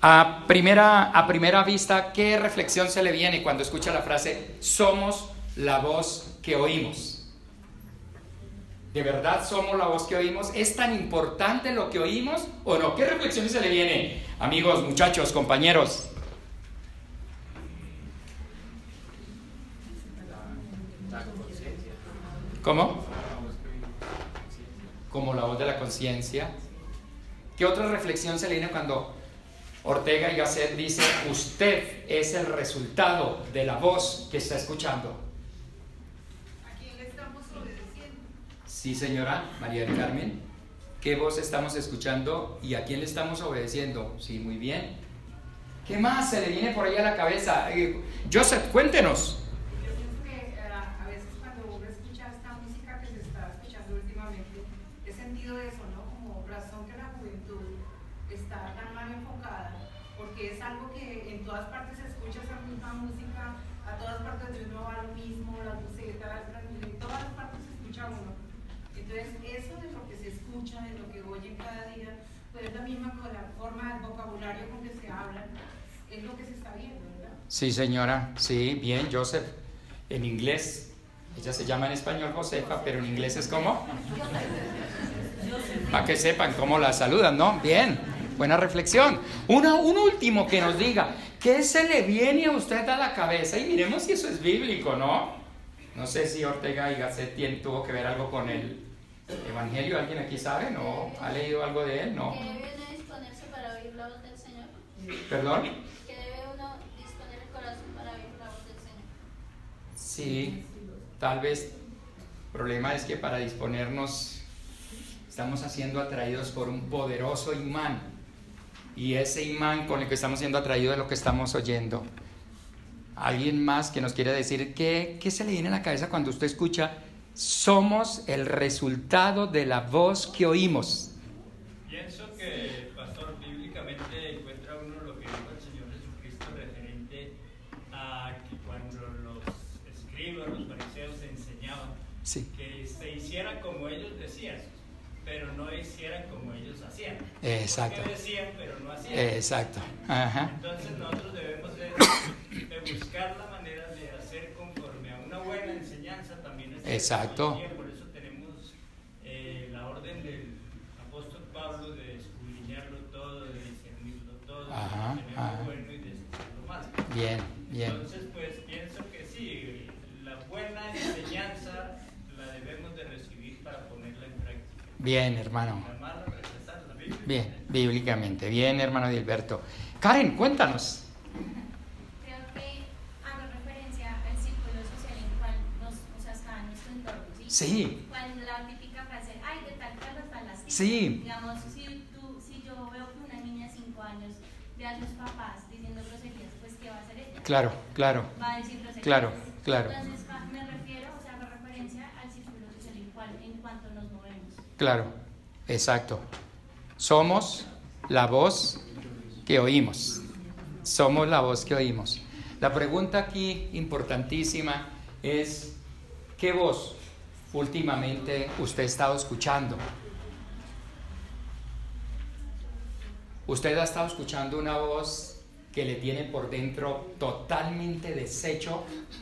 A primera vista, ¿qué reflexión se le viene cuando escucha la frase somos la voz que oímos? ¿De verdad somos la voz que oímos? ¿Es tan importante lo que oímos o no? ¿Qué reflexión se le viene? Amigos, muchachos, compañeros. ¿Cómo? Como la voz de la conciencia. ¿Qué otra reflexión se le viene cuando Ortega y Gasset dice usted es el resultado de la voz que está escuchando? ¿A quién le estamos obedeciendo? Sí, señora María del Carmen. ¿Qué voz estamos escuchando y a quién le estamos obedeciendo? Sí, muy bien. ¿Qué más se le viene por ahí a la cabeza? Joseph, cuéntenos. Yo pienso que a veces cuando uno escucha esta música que se está escuchando últimamente, he sentido eso, ¿no? Como razón que la juventud está tan mal enfocada, porque es algo que en todas partes se escucha esa misma música, a todas partes de uno va lo mismo, las bucetas, en todas partes se escucha uno. Entonces, eso de lo que se escucha, de lo que oyen cada día, pues es la misma con la forma del vocabulario con que se habla, es lo que se está viendo, ¿verdad? Sí, señora. Sí, bien, Joseph. En inglés, ella se llama en español Josefa, pero en inglés es ¿cómo? Para que sepan cómo la saludan, ¿no? Bien, buena reflexión. Un último que nos diga, ¿qué se le viene a usted a la cabeza? Y miremos si eso es bíblico, ¿no? No sé si Ortega y Gasset tuvo que ver algo con el Evangelio. ¿Alguien aquí sabe? ¿No? ¿Ha leído algo de él? No. ¿Que debe uno disponerse para oír la voz del Señor? ¿Perdón? ¿Que debe uno disponer el corazón para oír la voz del Señor? Sí, tal vez. El problema es que para disponernos estamos siendo atraídos por un poderoso imán. Y ese imán con el que estamos siendo atraídos es lo que estamos oyendo. ¿Alguien más que nos quiere decir qué se le viene a la cabeza cuando usted escucha somos el resultado de la voz que oímos? Pienso que, pastor, bíblicamente encuentra uno lo que dijo el Señor Jesucristo referente a que cuando los escribas, los fariseos enseñaban, Sí. que se hiciera como ellos decían, pero no hicieran como ellos hacían. Exacto. Porque decían, pero no hacían. Exacto. Ajá. Entonces nosotros debemos de buscar la manera de hacer conforme a una buena enseñanza también. Exacto. Por eso tenemos la orden del apóstol Pablo de escudriñarlo todo, de discernirlo todo, Ajá, de tener ajá. lo bueno y desechar lo malo. Bien, bien. Entonces, pues pienso que sí, la buena enseñanza la debemos de recibir para ponerla en práctica. Bien, hermano. La mala, rechazarla. Bien, bíblicamente. Bien, hermano Dilberto. Karen, cuéntanos. Creo que hago referencia al círculo social en el cual está en nuestro entorno, ¿sí? Sí. Cuando la típica frase, ay, de tal cual están las típicas. Sí. Digamos, si yo veo que una niña de 5 años ve a sus papás diciendo groserías, pues ¿qué va a hacer ella? Claro, claro. Va a decir groserías. Claro, claro. Entonces me refiero, hago referencia al círculo social en cuanto nos movemos. Claro, exacto. Somos la voz que oímos. Somos la voz que oímos. La pregunta aquí importantísima es, ¿qué voz últimamente usted ha estado escuchando? ¿Usted ha estado escuchando una voz que le tiene por dentro totalmente deshecho?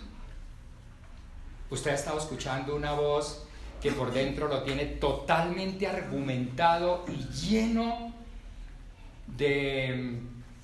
¿Usted ha estado escuchando una voz que por dentro lo tiene totalmente argumentado y lleno de...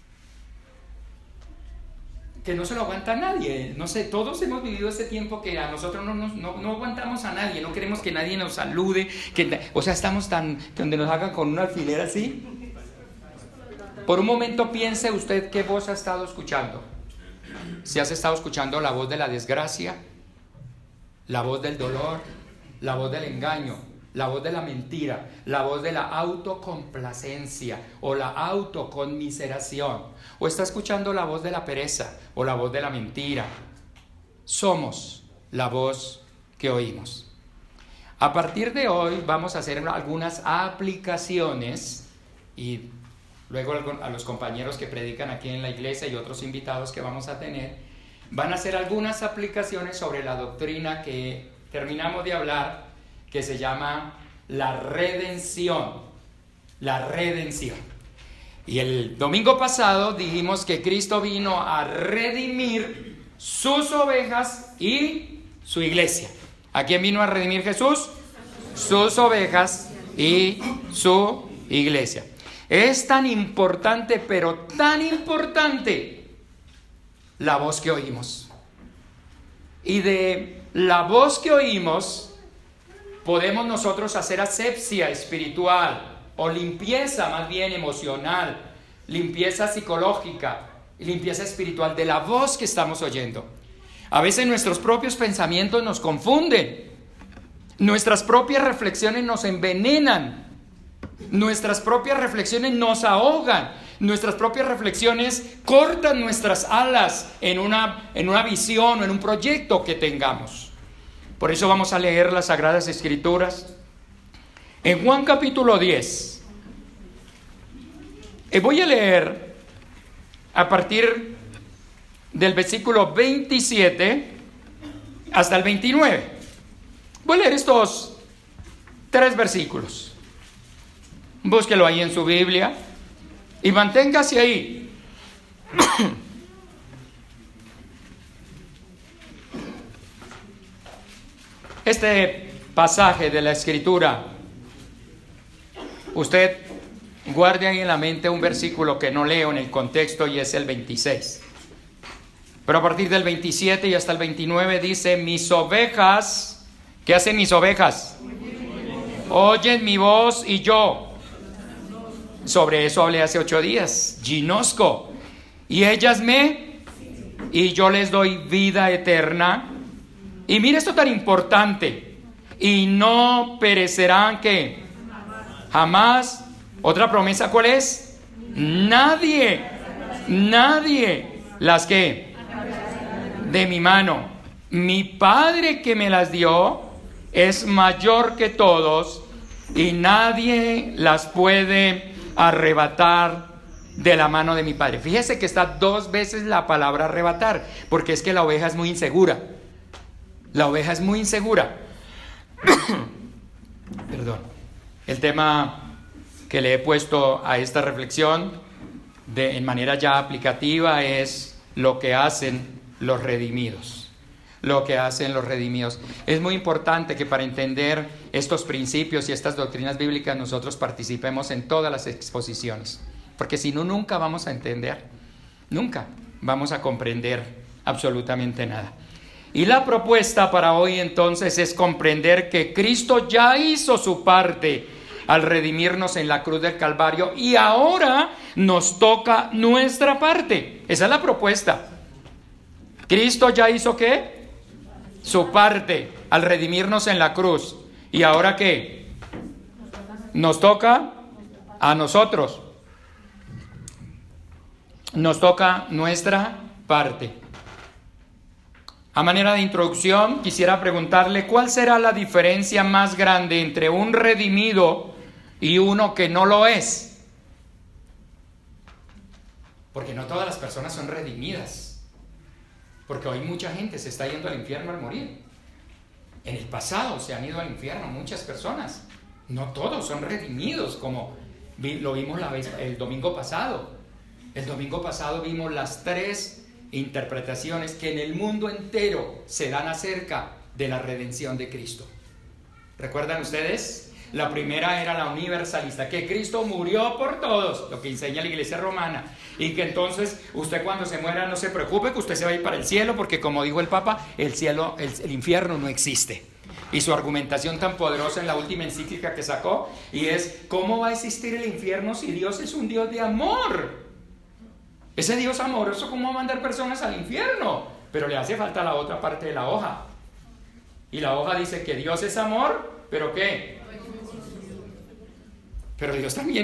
que no se lo aguanta a nadie? No sé, todos hemos vivido ese tiempo que a nosotros no aguantamos a nadie, no queremos que nadie nos salude, o sea, estamos tan... donde nos hagan con un alfiler así. Por un momento piense usted qué voz ha estado escuchando. Si has estado escuchando la voz de la desgracia, la voz del dolor, la voz del engaño, la voz de la mentira, la voz de la autocomplacencia o la autoconmiseración, o está escuchando la voz de la pereza o la voz de la mentira. Somos la voz que oímos. A partir de hoy vamos a hacer algunas aplicaciones y luego a los compañeros que predican aquí en la iglesia y otros invitados que vamos a tener van a hacer algunas aplicaciones sobre la doctrina que terminamos de hablar, que se llama la redención. La redención. Y el domingo pasado dijimos que Cristo vino a redimir sus ovejas y su iglesia. ¿A quién vino a redimir Jesús? Sus ovejas y su iglesia. Es tan importante, pero tan importante, la voz que oímos. Y de la voz que oímos podemos nosotros hacer asepsia espiritual o limpieza más bien emocional, limpieza psicológica, limpieza espiritual de la voz que estamos oyendo. A veces nuestros propios pensamientos nos confunden, nuestras propias reflexiones nos envenenan, nuestras propias reflexiones nos ahogan, nuestras propias reflexiones cortan nuestras alas en una visión o en un proyecto que tengamos. Por eso vamos a leer las Sagradas Escrituras en Juan capítulo 10. Voy a leer a partir del versículo 27 hasta el 29. Voy a leer estos 3 versículos. Búsquelo ahí en su Biblia y manténgase ahí. Este pasaje de la Escritura, usted guarde ahí en la mente un versículo que no leo en el contexto y es el 26. Pero a partir del 27 y hasta el 29 dice: mis ovejas, ¿qué hacen mis ovejas? Oyen mi voz y yo. Sobre eso hablé hace 8 días. Ginosco. Y ellas y yo les doy vida eterna. Y mire esto tan importante. Y no perecerán, ¿qué? Jamás. Otra promesa, ¿cuál es? Nadie las que de mi mano. Mi Padre que me las dio es mayor que todos y nadie las puede arrebatar de la mano de mi Padre. Fíjese que está 2 veces la palabra arrebatar, porque es que la oveja es muy insegura. La oveja es muy insegura. Perdón. El tema que le he puesto a esta reflexión en manera ya aplicativa es lo que hacen los redimidos. Lo que hacen los redimidos. Es muy importante que para entender estos principios y estas doctrinas bíblicas nosotros participemos en todas las exposiciones, porque si no, nunca vamos a entender, nunca vamos a comprender absolutamente nada. Y la propuesta para hoy entonces es comprender que Cristo ya hizo su parte al redimirnos en la cruz del Calvario y ahora nos toca nuestra parte. Esa es la propuesta. Cristo ya hizo ¿qué? Su parte al redimirnos en la cruz. ¿Y ahora qué? Nos toca a nosotros. Nos toca nuestra parte. A manera de introducción, quisiera preguntarle cuál será la diferencia más grande entre un redimido y uno que no lo es. Porque no todas las personas son redimidas. Porque hoy mucha gente se está yendo al infierno al morir. En el pasado se han ido al infierno muchas personas. No todos son redimidos, como lo vimos el domingo pasado. El domingo pasado vimos las 3 interpretaciones que en el mundo entero se dan acerca de la redención de Cristo. ¿Recuerdan ustedes? La primera era la universalista, que Cristo murió por todos, lo que enseña la Iglesia romana, y que entonces usted cuando se muera no se preocupe, que usted se va a ir para el cielo, porque como dijo el Papa, el cielo, el infierno no existe. Y su argumentación tan poderosa en la última encíclica que sacó, y es: ¿cómo va a existir el infierno si Dios es un Dios de amor? Ese Dios amoroso, ¿cómo va a mandar personas al infierno? Pero le hace falta la otra parte de la hoja. Y la hoja dice que Dios es amor, ¿pero qué? Pero Dios también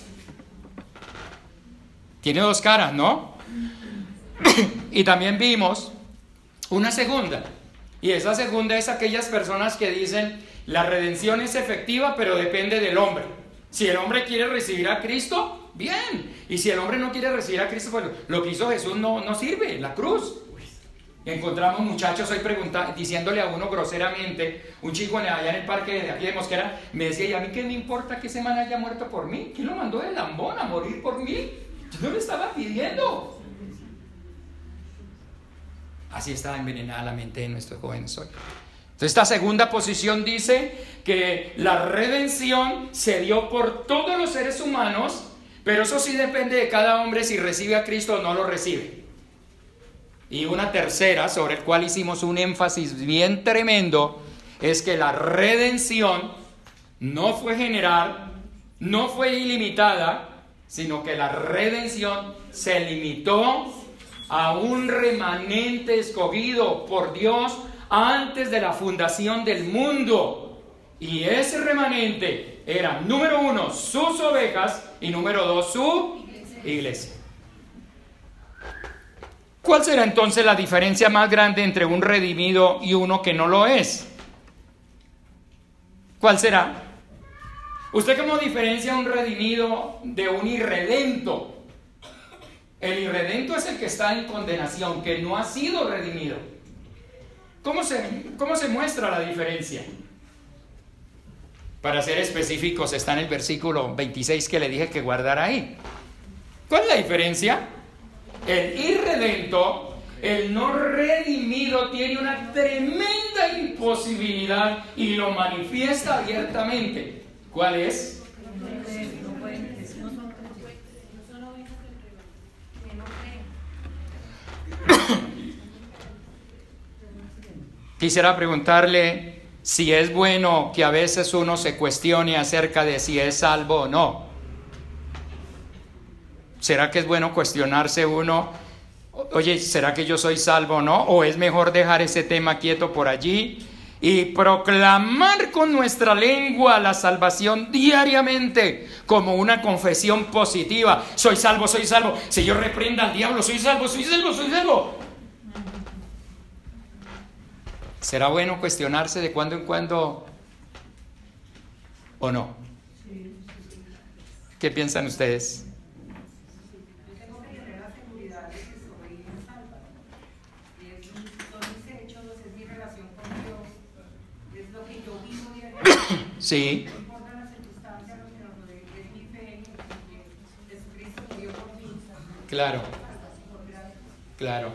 tiene 2 caras, ¿no? Y también vimos una segunda. Y esa segunda es aquellas personas que dicen: la redención es efectiva, pero depende del hombre. Si el hombre quiere recibir a Cristo, bien. Y si el hombre no quiere recibir a Cristo, pues lo que hizo Jesús no sirve, la cruz. Encontramos muchachos hoy diciéndole a uno groseramente, un chico allá en el parque de aquí de Mosquera me decía, ¿y a mí qué me importa que ese man haya muerto por mí? ¿Quién lo mandó de lambón a morir por mí? Yo no le estaba pidiendo. Así está envenenada la mente de nuestros jóvenes hoy. Entonces, esta segunda posición dice que la redención se dio por todos los seres humanos, pero eso sí depende de cada hombre si recibe a Cristo o no lo recibe. Y una tercera, sobre el cual hicimos un énfasis bien tremendo, es que la redención no fue general, no fue ilimitada, sino que la redención se limitó a un remanente escogido por Dios antes de la fundación del mundo. Y ese remanente era, número 1, sus ovejas, y número 2, su iglesia. ¿Cuál será entonces la diferencia más grande entre un redimido y uno que no lo es? ¿Cuál será? ¿Usted cómo diferencia un redimido de un irredento? El irredento es el que está en condenación, que no ha sido redimido. ¿Cómo se muestra la diferencia? Para ser específicos, está en el versículo 26 que le dije que guardara ahí. ¿Cuál es la diferencia? El irredento, el no redimido, tiene una tremenda imposibilidad y lo manifiesta abiertamente. ¿Cuál es? Quisiera preguntarle si es bueno que a veces uno se cuestione acerca de si es salvo o no. ¿Será que es bueno cuestionarse uno? Oye, ¿será que yo soy salvo o no? ¿O es mejor dejar ese tema quieto por allí y proclamar con nuestra lengua la salvación diariamente como una confesión positiva? Soy salvo, soy salvo. Si yo reprenda al diablo, soy salvo, soy salvo, soy salvo. ¿Será bueno cuestionarse de cuando en cuando o no? ¿Qué piensan ustedes? Sí. No importa las circunstancias, lo que nos rodee, es mi fe, que Jesucristo murió por mí. Claro. Claro.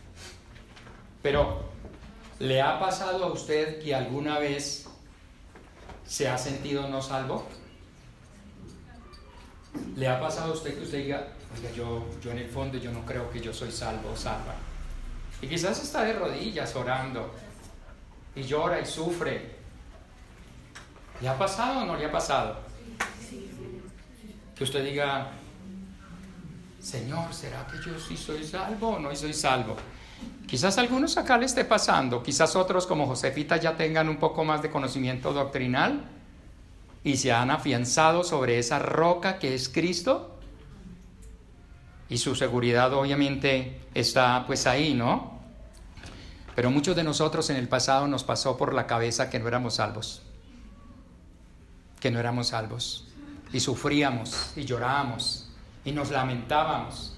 Pero, ¿le ha pasado a usted que alguna vez se ha sentido no salvo? ¿Le ha pasado a usted que usted diga, oiga, yo en el fondo yo no creo que yo soy salvo o salva? Y quizás está de rodillas orando y llora y sufre. ¿Le ha pasado o no le ha pasado? Que usted diga, Señor, ¿será que yo sí soy salvo o no soy salvo? Quizás algunos acá le esté pasando, quizás otros como Josefita ya tengan un poco más de conocimiento doctrinal y se han afianzado sobre esa roca que es Cristo y su seguridad obviamente está pues ahí, ¿no? Pero muchos de nosotros en el pasado nos pasó por la cabeza que no éramos salvos. Y sufríamos y llorábamos y nos lamentábamos.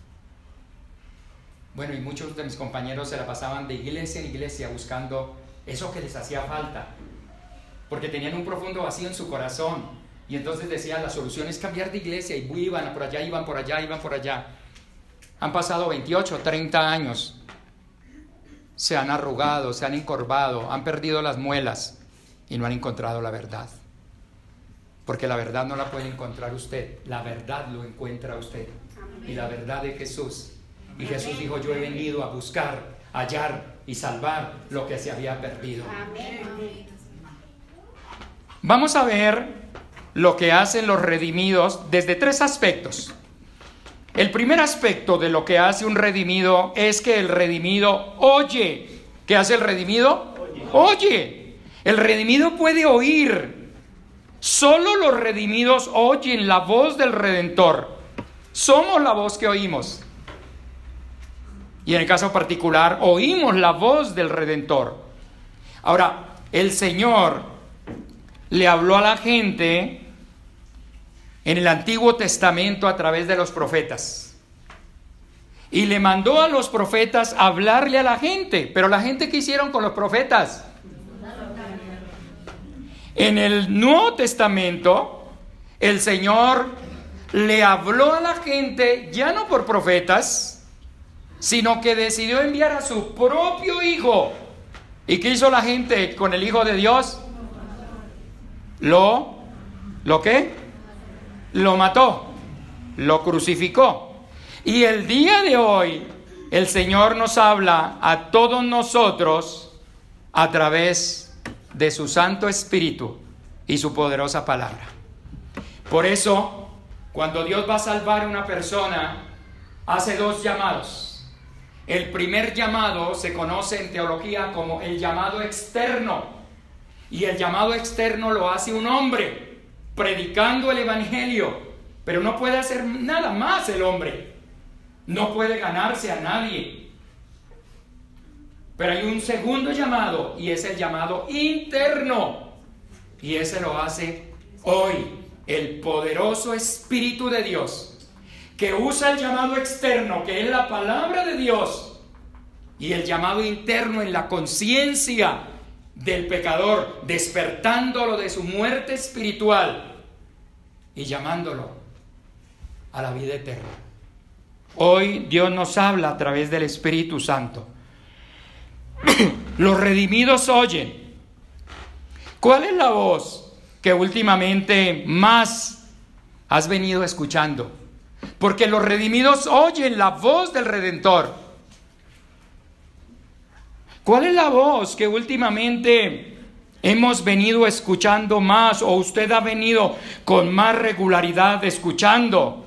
Bueno, y muchos de mis compañeros se la pasaban de iglesia en iglesia buscando eso que les hacía falta, porque tenían un profundo vacío en su corazón y entonces decían, la solución es cambiar de iglesia, y iban por allá, iban por allá, iban por allá. Han pasado 28, 30 años, se han arrugado, se han encorvado, han perdido las muelas y no han encontrado la verdad. Porque la verdad no la puede encontrar usted, la verdad lo encuentra usted. Y la verdad de Jesús. Y Jesús dijo, yo he venido a buscar, hallar y salvar lo que se había perdido. Vamos a ver lo que hacen los redimidos desde 3 aspectos. El primer aspecto de lo que hace un redimido es que el redimido oye. ¿Qué hace el redimido? Oye. El redimido puede oír. Solo los redimidos oyen la voz del Redentor. Somos la voz que oímos. Y en el caso particular, oímos la voz del Redentor. Ahora, el Señor le habló a la gente en el Antiguo Testamento a través de los profetas. y le mandó a los profetas hablarle a la gente. Pero la gente, ¿qué hicieron con los profetas? En el Nuevo Testamento, el Señor le habló a la gente ya no por profetas, sino que decidió enviar a su propio Hijo. ¿Y qué hizo la gente con el Hijo de Dios? ¿Lo qué? Lo mató, lo crucificó. Y el día de hoy, el Señor nos habla a todos nosotros a través de su Santo Espíritu y su poderosa palabra. Por eso, cuando Dios va a salvar a una persona, hace dos llamados. El primer llamado se conoce en teología como el llamado externo. Y el llamado externo lo hace un hombre predicando el evangelio. Pero no puede hacer nada más el hombre. No puede ganarse a nadie. Pero hay un segundo llamado, y es el llamado interno. Y ese lo hace hoy el poderoso Espíritu de Dios, que usa el llamado externo, que es la palabra de Dios, y el llamado interno en la conciencia del pecador, despertándolo de su muerte espiritual y llamándolo a la vida eterna. Hoy Dios nos habla a través del Espíritu Santo. Los redimidos oyen. ¿Cuál es la voz que últimamente más has venido escuchando? Porque los redimidos oyen la voz del Redentor. ¿Cuál es la voz que últimamente hemos venido escuchando más, o usted ha venido con más regularidad escuchando?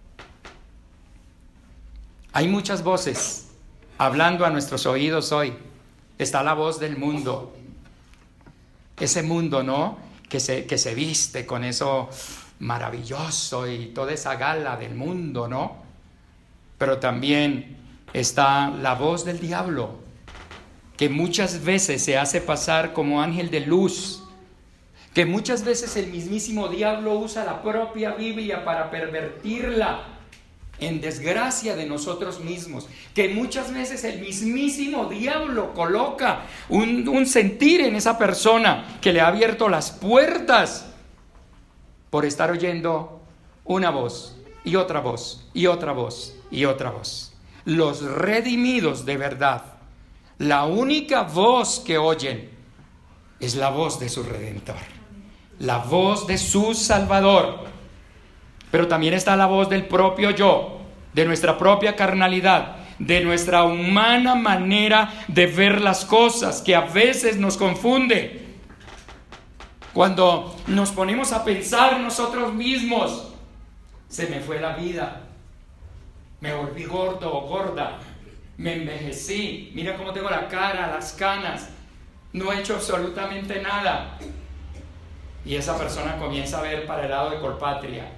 Hay muchas voces hablando a nuestros oídos hoy. Está la voz del mundo. Ese mundo, ¿no? Que se viste con eso maravilloso y toda esa gala del mundo, ¿no? Pero también está la voz del diablo, que muchas veces se hace pasar como ángel de luz, que muchas veces el mismísimo diablo usa la propia Biblia para pervertirla en desgracia de nosotros mismos, que muchas veces el mismísimo diablo coloca un sentir en esa persona que le ha abierto las puertas por estar oyendo una voz y otra voz y otra voz y otra voz. Los redimidos de verdad, la única voz que oyen es la voz de su Redentor, la voz de su Salvador. Pero también está la voz del propio yo, de nuestra propia carnalidad, de nuestra humana manera de ver las cosas, que a veces nos confunde. Cuando nos ponemos a pensar nosotros mismos, se me fue la vida, me volví gordo o gorda, me envejecí, mira cómo tengo la cara, las canas, no he hecho absolutamente nada. Y esa persona comienza a ver para el lado de Colpatria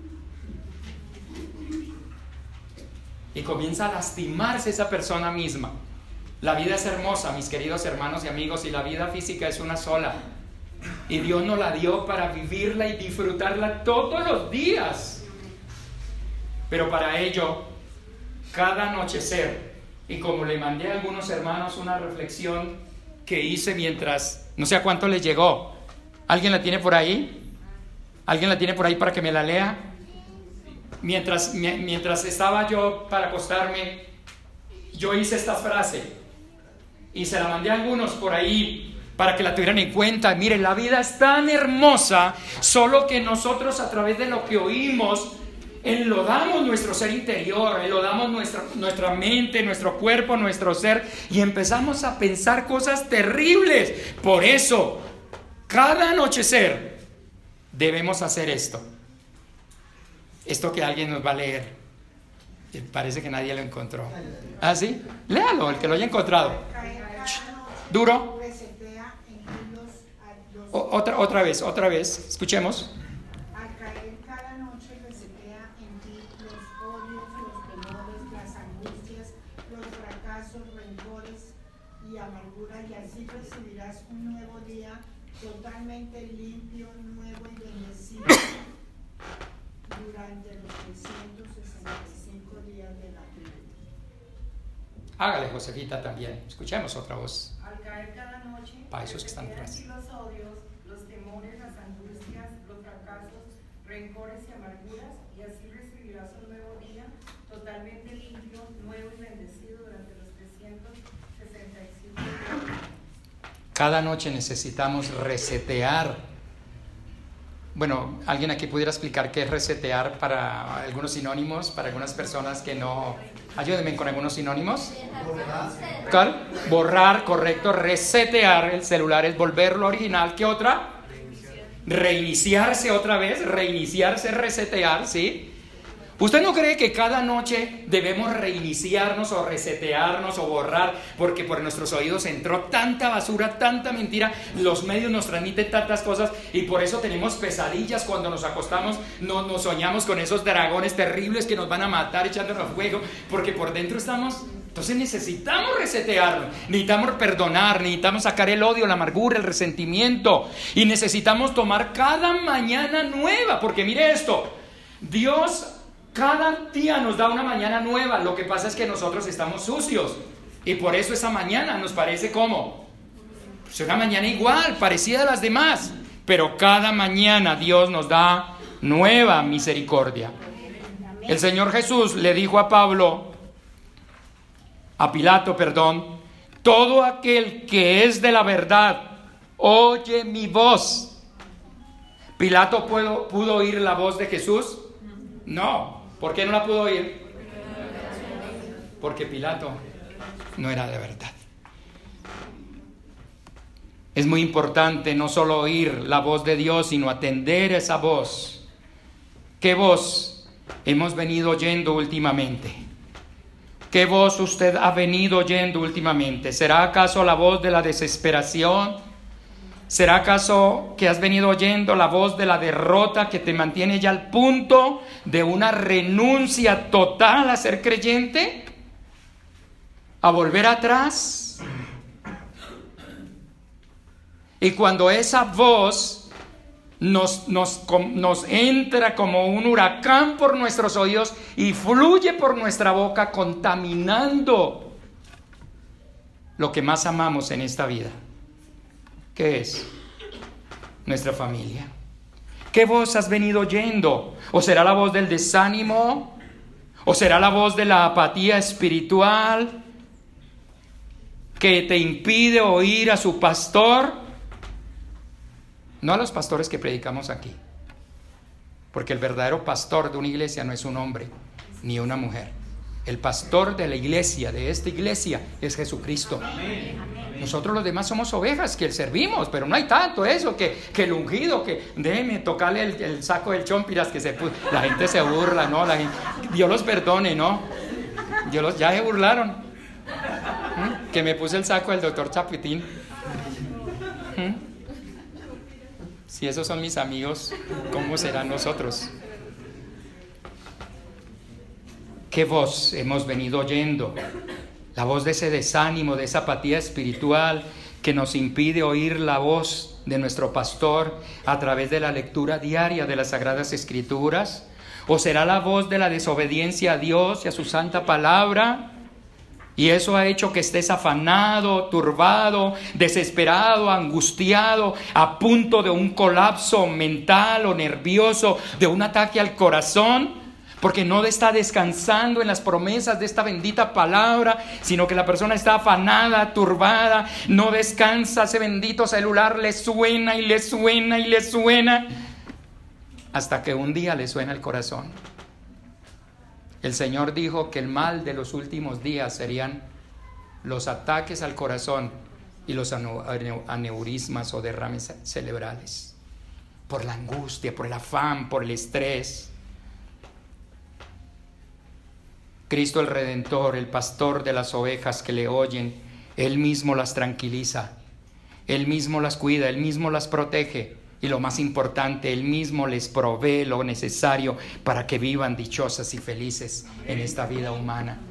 y comienza a lastimarse esa persona misma. La vida es hermosa, mis queridos hermanos y amigos, y la vida física es una sola, y Dios nos la dio para vivirla y disfrutarla todos los días. Pero para ello, cada anochecer, y como le mandé a algunos hermanos una reflexión que hice mientras, no sé a cuánto les llegó. ¿Alguien la tiene por ahí? ¿Alguien la tiene por ahí para que me la lea? Mientras estaba yo para acostarme, yo hice esta frase y se la mandé a algunos por ahí para que la tuvieran en cuenta. Miren, la vida es tan hermosa, solo que nosotros a través de lo que oímos enlodamos nuestro ser interior, enlodamos nuestra mente, nuestro cuerpo, nuestro ser, y empezamos a pensar cosas terribles. Por eso, cada anochecer debemos hacer esto que alguien nos va a leer. Parece que nadie lo encontró. ¿Ah, sí? Léalo, el que lo haya encontrado. Duro. Otra vez, escuchemos. Al caer cada noche resetea en ti los odios, los temores, las angustias, los fracasos, rencores y amargura, y así recibirás un nuevo día totalmente limpio, nuevo y bendecido durante los 365 días de la vida. Hágale, Josefita, también. Escuchemos otra voz. Al caer cada noche, Para esos que están atrás. y los odios, los temores, las angustias, los fracasos, rencores y amarguras, y así recibirás un nuevo día totalmente limpio, nuevo y bendecido durante los 365 días. Cada noche necesitamos resetear. Bueno, ¿alguien aquí pudiera explicar qué es resetear para algunos sinónimos, para algunas personas que no? Ayúdenme con algunos sinónimos. ¿Cuál? Borrar, correcto. Resetear el celular es volverlo original. ¿Qué otra? Reiniciarse otra vez. Reiniciarse, resetear, ¿sí? ¿Usted no cree que cada noche debemos reiniciarnos o resetearnos o borrar? Porque por nuestros oídos entró tanta basura, tanta mentira, los medios nos transmiten tantas cosas y por eso tenemos pesadillas cuando nos acostamos, nos soñamos con esos dragones terribles que nos van a matar echándonos fuego, porque por dentro estamos... Entonces necesitamos resetearnos, necesitamos perdonar, necesitamos sacar el odio, la amargura, el resentimiento y necesitamos tomar cada mañana nueva, porque mire esto, Dios... Cada día nos da una mañana nueva. Lo que pasa es que nosotros estamos sucios y por eso esa mañana nos parece como pues una mañana igual, parecida a las demás. Pero cada mañana Dios nos da nueva misericordia. El Señor Jesús le dijo a Pilato, todo aquel que es de la verdad oye mi voz. ¿Pilato pudo oír la voz de Jesús? No. ¿Por qué no la pudo oír? Porque Pilato no era de verdad. Es muy importante no solo oír la voz de Dios, sino atender a esa voz. ¿Qué voz hemos venido oyendo últimamente? ¿Qué voz usted ha venido oyendo últimamente? ¿Será acaso la voz de la desesperación? ¿Será acaso que has venido oyendo la voz de la derrota que te mantiene ya al punto de una renuncia total a ser creyente? ¿A volver atrás? Y cuando esa voz nos entra como un huracán por nuestros oídos y fluye por nuestra boca, contaminando lo que más amamos en esta vida. ¿Qué es? Nuestra familia. ¿Qué voz has venido oyendo? ¿O será la voz del desánimo? ¿O será la voz de la apatía espiritual que te impide oír a su pastor? No a los pastores que predicamos aquí, porque el verdadero pastor de una iglesia no es un hombre ni una mujer. El pastor de la iglesia, de esta iglesia, es Jesucristo. Nosotros los demás somos ovejas que servimos, pero no hay tanto eso, que el ungido, que déjeme tocarle el saco del chompiras que se puso. La gente se burla, ¿no? Dios los perdone, ¿no? Ya se burlaron. Que me puse el saco del doctor Chapitín. Si esos son mis amigos, ¿cómo serán nosotros? ¿Qué voz hemos venido oyendo? La voz de ese desánimo, de esa apatía espiritual que nos impide oír la voz de nuestro pastor a través de la lectura diaria de las Sagradas Escrituras. ¿O será la voz de la desobediencia a Dios y a su santa palabra? Y eso ha hecho que estés afanado, turbado, desesperado, angustiado, a punto de un colapso mental o nervioso, de un ataque al corazón. Porque no está descansando en las promesas de esta bendita palabra, sino que la persona está afanada, turbada, no descansa, ese bendito celular le suena y le suena y le suena, hasta que un día le suena el corazón. El Señor dijo que el mal de los últimos días serían los ataques al corazón y los aneurismas o derrames cerebrales, por la angustia, por el afán, por el estrés. Cristo el Redentor, el pastor de las ovejas que le oyen, Él mismo las tranquiliza, Él mismo las cuida, Él mismo las protege y lo más importante, Él mismo les provee lo necesario para que vivan dichosas y felices en esta vida humana.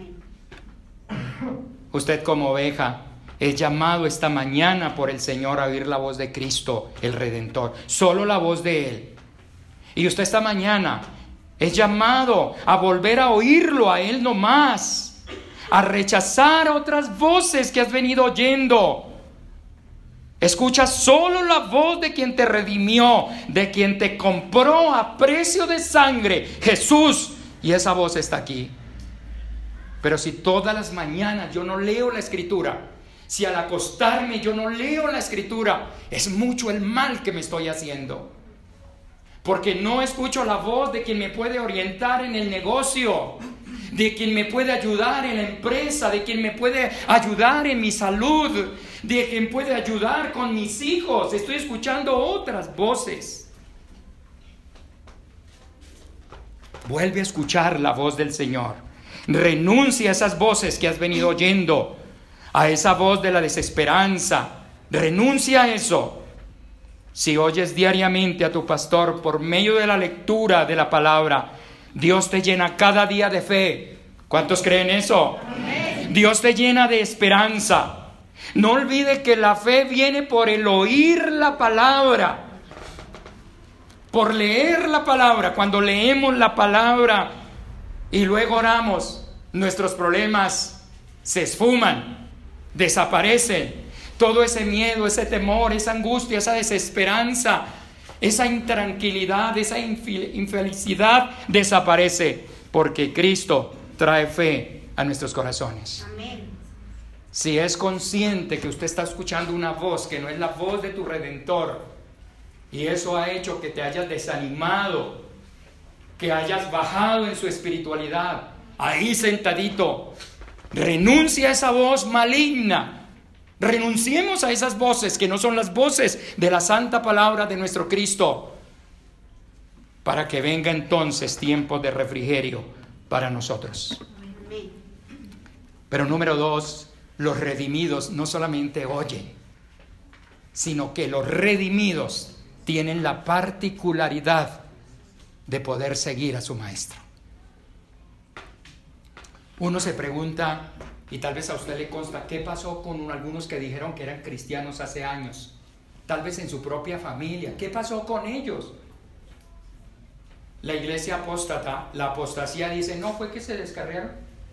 Usted como oveja es llamado esta mañana por el Señor a oír la voz de Cristo el Redentor, solo la voz de Él. Y usted esta mañana es llamado a volver a oírlo a Él nomás, a rechazar otras voces que has venido oyendo. Escucha solo la voz de quien te redimió, de quien te compró a precio de sangre, Jesús. Y esa voz está aquí. Pero si todas las mañanas yo no leo la Escritura, si al acostarme yo no leo la Escritura, es mucho el mal que me estoy haciendo. Porque no escucho la voz de quien me puede orientar en el negocio, de quien me puede ayudar en la empresa, de quien me puede ayudar en mi salud, de quien puede ayudar con mis hijos. Estoy escuchando otras voces. Vuelve a escuchar la voz del Señor. Renuncia a esas voces que has venido oyendo, a esa voz de la desesperanza. Renuncia a eso. Si oyes diariamente a tu pastor por medio de la lectura de la palabra, Dios te llena cada día de fe. ¿Cuántos creen eso? Amén. Dios te llena de esperanza. No olvide que la fe viene por el oír la palabra, por leer la palabra. Cuando leemos la palabra y luego oramos, nuestros problemas se esfuman, desaparecen. Todo ese miedo, ese temor, esa angustia, esa desesperanza, esa intranquilidad, esa infelicidad desaparece, porque Cristo trae fe a nuestros corazones. Amén. Si es consciente que usted está escuchando una voz que no es la voz de tu Redentor, y eso ha hecho que te hayas desanimado, que hayas bajado en su espiritualidad, ahí sentadito, renuncia a esa voz maligna. Renunciemos a esas voces que no son las voces de la santa palabra de nuestro Cristo, para que venga entonces tiempo de refrigerio para nosotros. Pero número 2, los redimidos no solamente oyen, sino que los redimidos tienen la particularidad de poder seguir a su maestro. Uno se pregunta, y tal vez a usted le consta, ¿qué pasó con algunos que dijeron que eran cristianos hace años? Tal vez en su propia familia. ¿Qué pasó con ellos? La iglesia apóstata, la apostasía dice, no, fue que se descarriaron.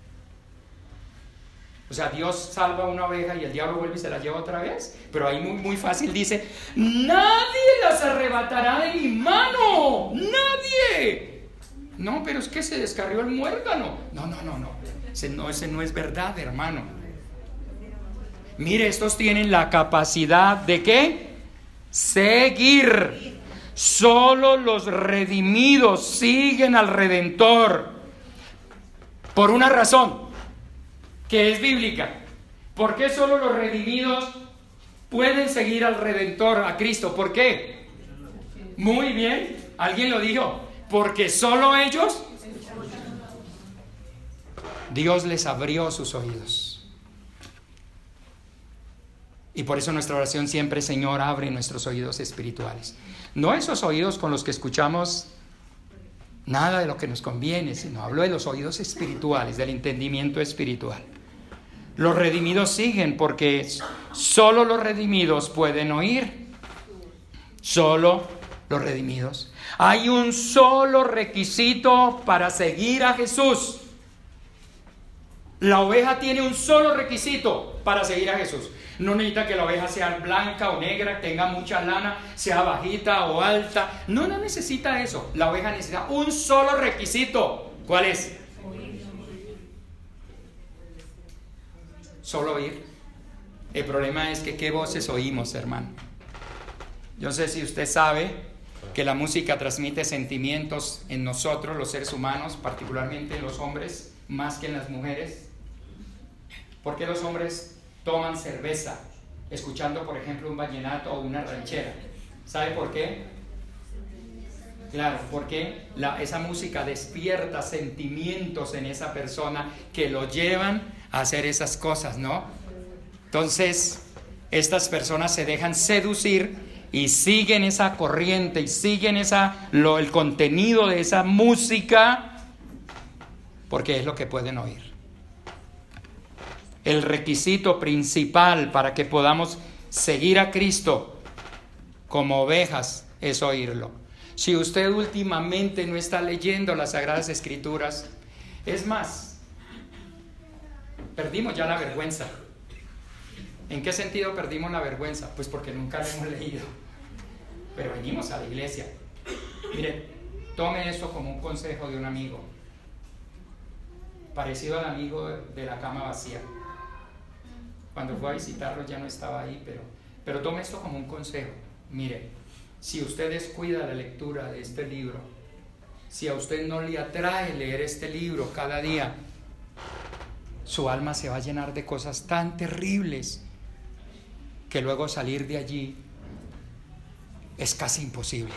O sea, Dios salva una oveja y el diablo vuelve y se la lleva otra vez. Pero ahí muy fácil dice, nadie las arrebatará de mi mano. ¡Nadie! No, pero es que se descarrió el muérgano. No. Ese no es verdad, hermano. Mire, estos tienen la capacidad de ¿qué? Seguir. Solo los redimidos siguen al Redentor. Por una razón que es bíblica. ¿Por qué solo los redimidos pueden seguir al Redentor, a Cristo? ¿Por qué? Muy bien, alguien lo dijo. Porque solo ellos, Dios les abrió sus oídos. Y por eso nuestra oración siempre, Señor, abre nuestros oídos espirituales. No esos oídos con los que escuchamos nada de lo que nos conviene, sino hablo de los oídos espirituales, del entendimiento espiritual. Los redimidos siguen porque solo los redimidos pueden oír. Solo los redimidos. Hay un solo requisito para seguir a Jesús. La oveja tiene un solo requisito para seguir a Jesús. No necesita que la oveja sea blanca o negra, tenga mucha lana, sea bajita o alta. No necesita eso. La oveja necesita un solo requisito. ¿Cuál es? Solo oír. El problema es que ¿qué voces oímos, hermano? Yo no sé si usted sabe que la música transmite sentimientos en nosotros, los seres humanos, particularmente en los hombres, más que en las mujeres. ¿Por qué los hombres toman cerveza escuchando, por ejemplo, un vallenato o una ranchera? ¿Sabe por qué? Claro, porque esa música despierta sentimientos en esa persona que lo llevan a hacer esas cosas, ¿no? Entonces, estas personas se dejan seducir y siguen esa corriente y siguen el contenido de esa música porque es lo que pueden oír. El requisito principal para que podamos seguir a Cristo como ovejas es oírlo. Si usted últimamente no está leyendo las Sagradas Escrituras, es más, perdimos ya la vergüenza. ¿En qué sentido perdimos la vergüenza? Pues porque nunca lo hemos leído. Pero venimos a la iglesia. Mire, tome esto como un consejo de un amigo, parecido al amigo de la cama vacía. Cuando fue a visitarlo ya no estaba ahí, pero tome esto como un consejo. Mire, si usted descuida la lectura de este libro, si a usted no le atrae leer este libro cada día, su alma se va a llenar de cosas tan terribles que luego salir de allí es casi imposible.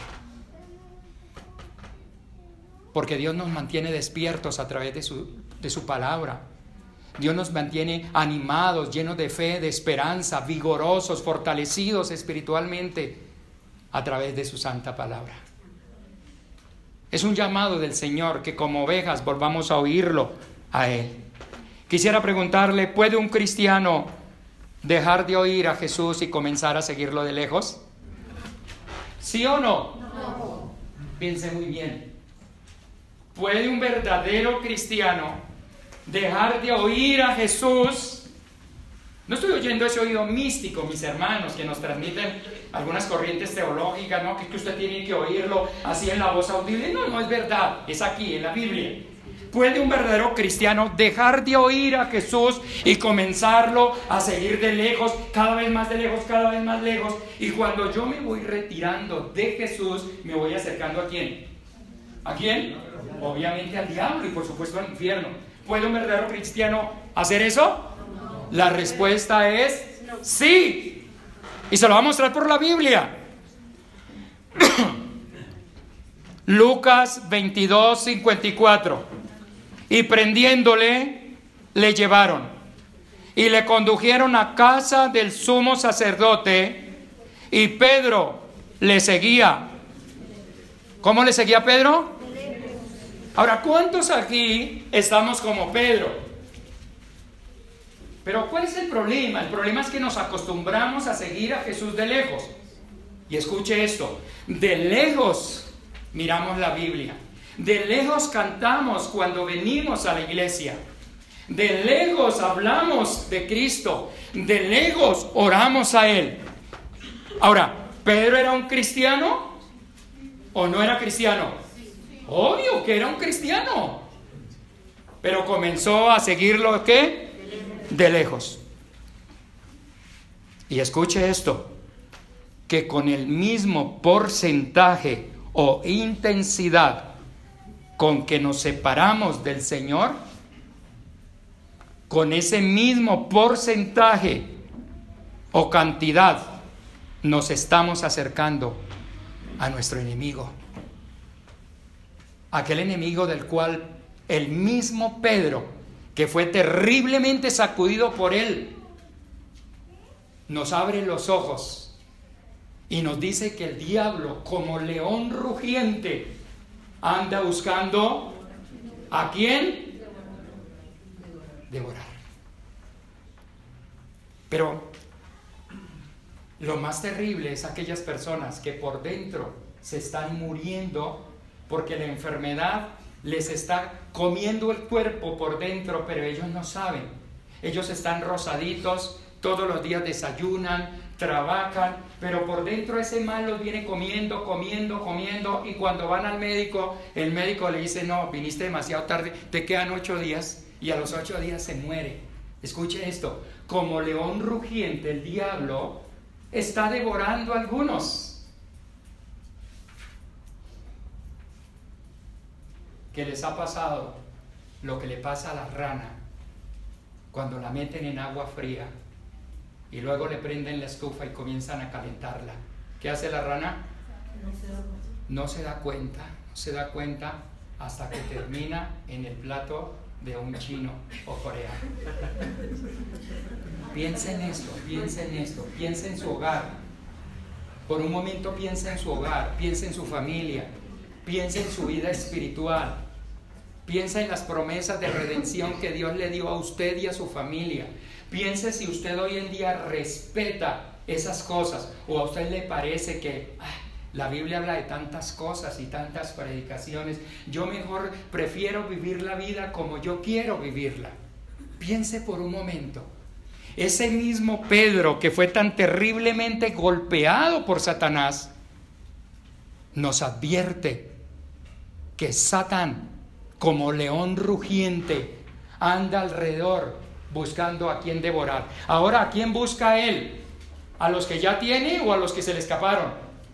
Porque Dios nos mantiene despiertos a través de su palabra. Dios nos mantiene animados, llenos de fe, de esperanza, vigorosos, fortalecidos espiritualmente a través de su santa palabra. Es un llamado del Señor que como ovejas volvamos a oírlo a Él. Quisiera preguntarle, ¿puede un cristiano dejar de oír a Jesús y comenzar a seguirlo de lejos? ¿Sí o no? No. Piense muy bien. ¿Puede un verdadero cristiano dejar de oír a Jesús? No estoy oyendo ese oído místico, mis hermanos, que nos transmiten algunas corrientes teológicas, ¿no? Que usted tiene que oírlo así en la voz audible. No, no es verdad, es aquí en la Biblia. ¿Puede un verdadero cristiano dejar de oír a Jesús y comenzarlo a seguir de lejos, cada vez más de lejos, cada vez más lejos? Y cuando yo me voy retirando de Jesús, me voy acercando ¿a quién? ¿A quién? Obviamente al diablo y por supuesto al infierno. ¿Puede un verdadero cristiano hacer eso? La respuesta es sí. Y se lo va a mostrar por la Biblia. Lucas 22:54. Y prendiéndole, le llevaron y le condujeron a casa del sumo sacerdote, y Pedro le seguía. ¿Cómo le seguía Pedro? Ahora, ¿cuántos aquí estamos como Pedro? Pero ¿cuál es el problema? El problema es que nos acostumbramos a seguir a Jesús de lejos. Y escuche esto, de lejos miramos la Biblia. De lejos cantamos cuando venimos a la iglesia. De lejos hablamos de Cristo. De lejos oramos a Él. Ahora, ¿Pedro era un cristiano o no era cristiano? Obvio que era un cristiano. Pero comenzó a seguirlo, ¿qué? De lejos. Y escuche esto, que con el mismo porcentaje o intensidad con que nos separamos del Señor, con ese mismo porcentaje o cantidad nos estamos acercando a nuestro enemigo. Aquel enemigo del cual el mismo Pedro, que fue terriblemente sacudido por él, nos abre los ojos y nos dice que el diablo, como león rugiente, anda buscando ¿a quién? Devorar. Pero lo más terrible es aquellas personas que por dentro se están muriendo porque la enfermedad les está comiendo el cuerpo por dentro, pero ellos no saben. Ellos están rosaditos, todos los días desayunan, trabajan, pero por dentro ese mal los viene comiendo, y cuando van al médico, el médico le dice, no, viniste demasiado tarde, te quedan 8 días, y a los 8 días se muere. Escuche esto, como león rugiente, el diablo está devorando a algunos. ¿Qué les ha pasado? Lo que le pasa a la rana cuando la meten en agua fría y luego le prenden la estufa y comienzan a calentarla. ¿Qué hace la rana? No se da cuenta hasta que termina en el plato de un chino o coreano. Piensa en esto, piensa en su hogar. Por un momento piensa en su hogar, piensa en su familia, piensa en su vida espiritual, piensa en las promesas de redención que Dios le dio a usted y a su familia. Piense si usted hoy en día respeta esas cosas o a usted le parece que la Biblia habla de tantas cosas y tantas predicaciones. Yo mejor prefiero vivir la vida como yo quiero vivirla. Piense por un momento. Ese mismo Pedro que fue tan terriblemente golpeado por Satanás, nos advierte que Satán, como león rugiente, anda alrededor buscando a quien devorar. Ahora, ¿a quién busca él? ¿A los que ya tiene o a los que se le escaparon?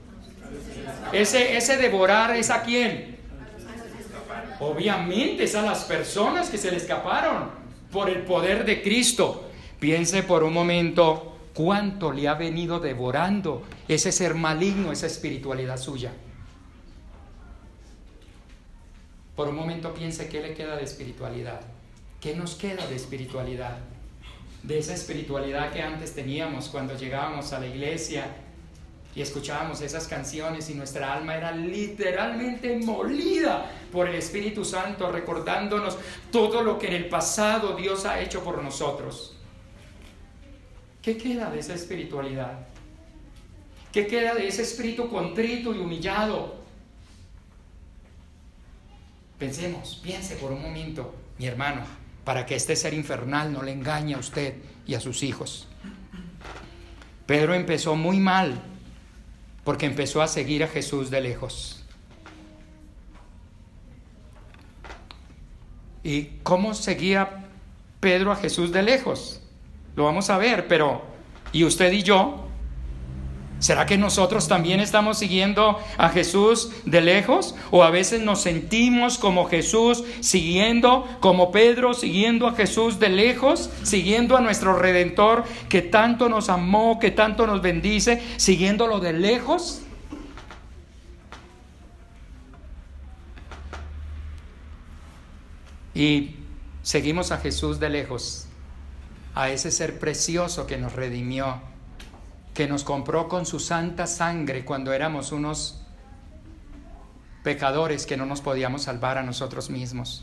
Ese devorar es ¿a quién? Obviamente es a las personas que se le escaparon por el poder de Cristo. Piense por un momento cuánto le ha venido devorando ese ser maligno, esa espiritualidad suya. Por un momento piense qué le queda de espiritualidad. ¿Qué nos queda de espiritualidad? De esa espiritualidad que antes teníamos cuando llegábamos a la iglesia y escuchábamos esas canciones y nuestra alma era literalmente molida por el Espíritu Santo, recordándonos todo lo que en el pasado Dios ha hecho por nosotros. ¿Qué queda de esa espiritualidad? ¿Qué queda de ese espíritu contrito y humillado? Piense por un momento, mi hermano, para que este ser infernal no le engañe a usted y a sus hijos. Pedro empezó muy mal, porque empezó a seguir a Jesús de lejos. ¿Y cómo seguía Pedro a Jesús de lejos? Lo vamos a ver, pero ¿y usted y yo? ¿Será que nosotros también estamos siguiendo a Jesús de lejos? ¿O a veces nos sentimos como Jesús como Pedro, siguiendo a Jesús de lejos, siguiendo a nuestro Redentor que tanto nos amó, que tanto nos bendice, siguiéndolo de lejos? Y seguimos a Jesús de lejos, a ese ser precioso que nos redimió, que nos compró con su santa sangre cuando éramos unos pecadores que no nos podíamos salvar a nosotros mismos.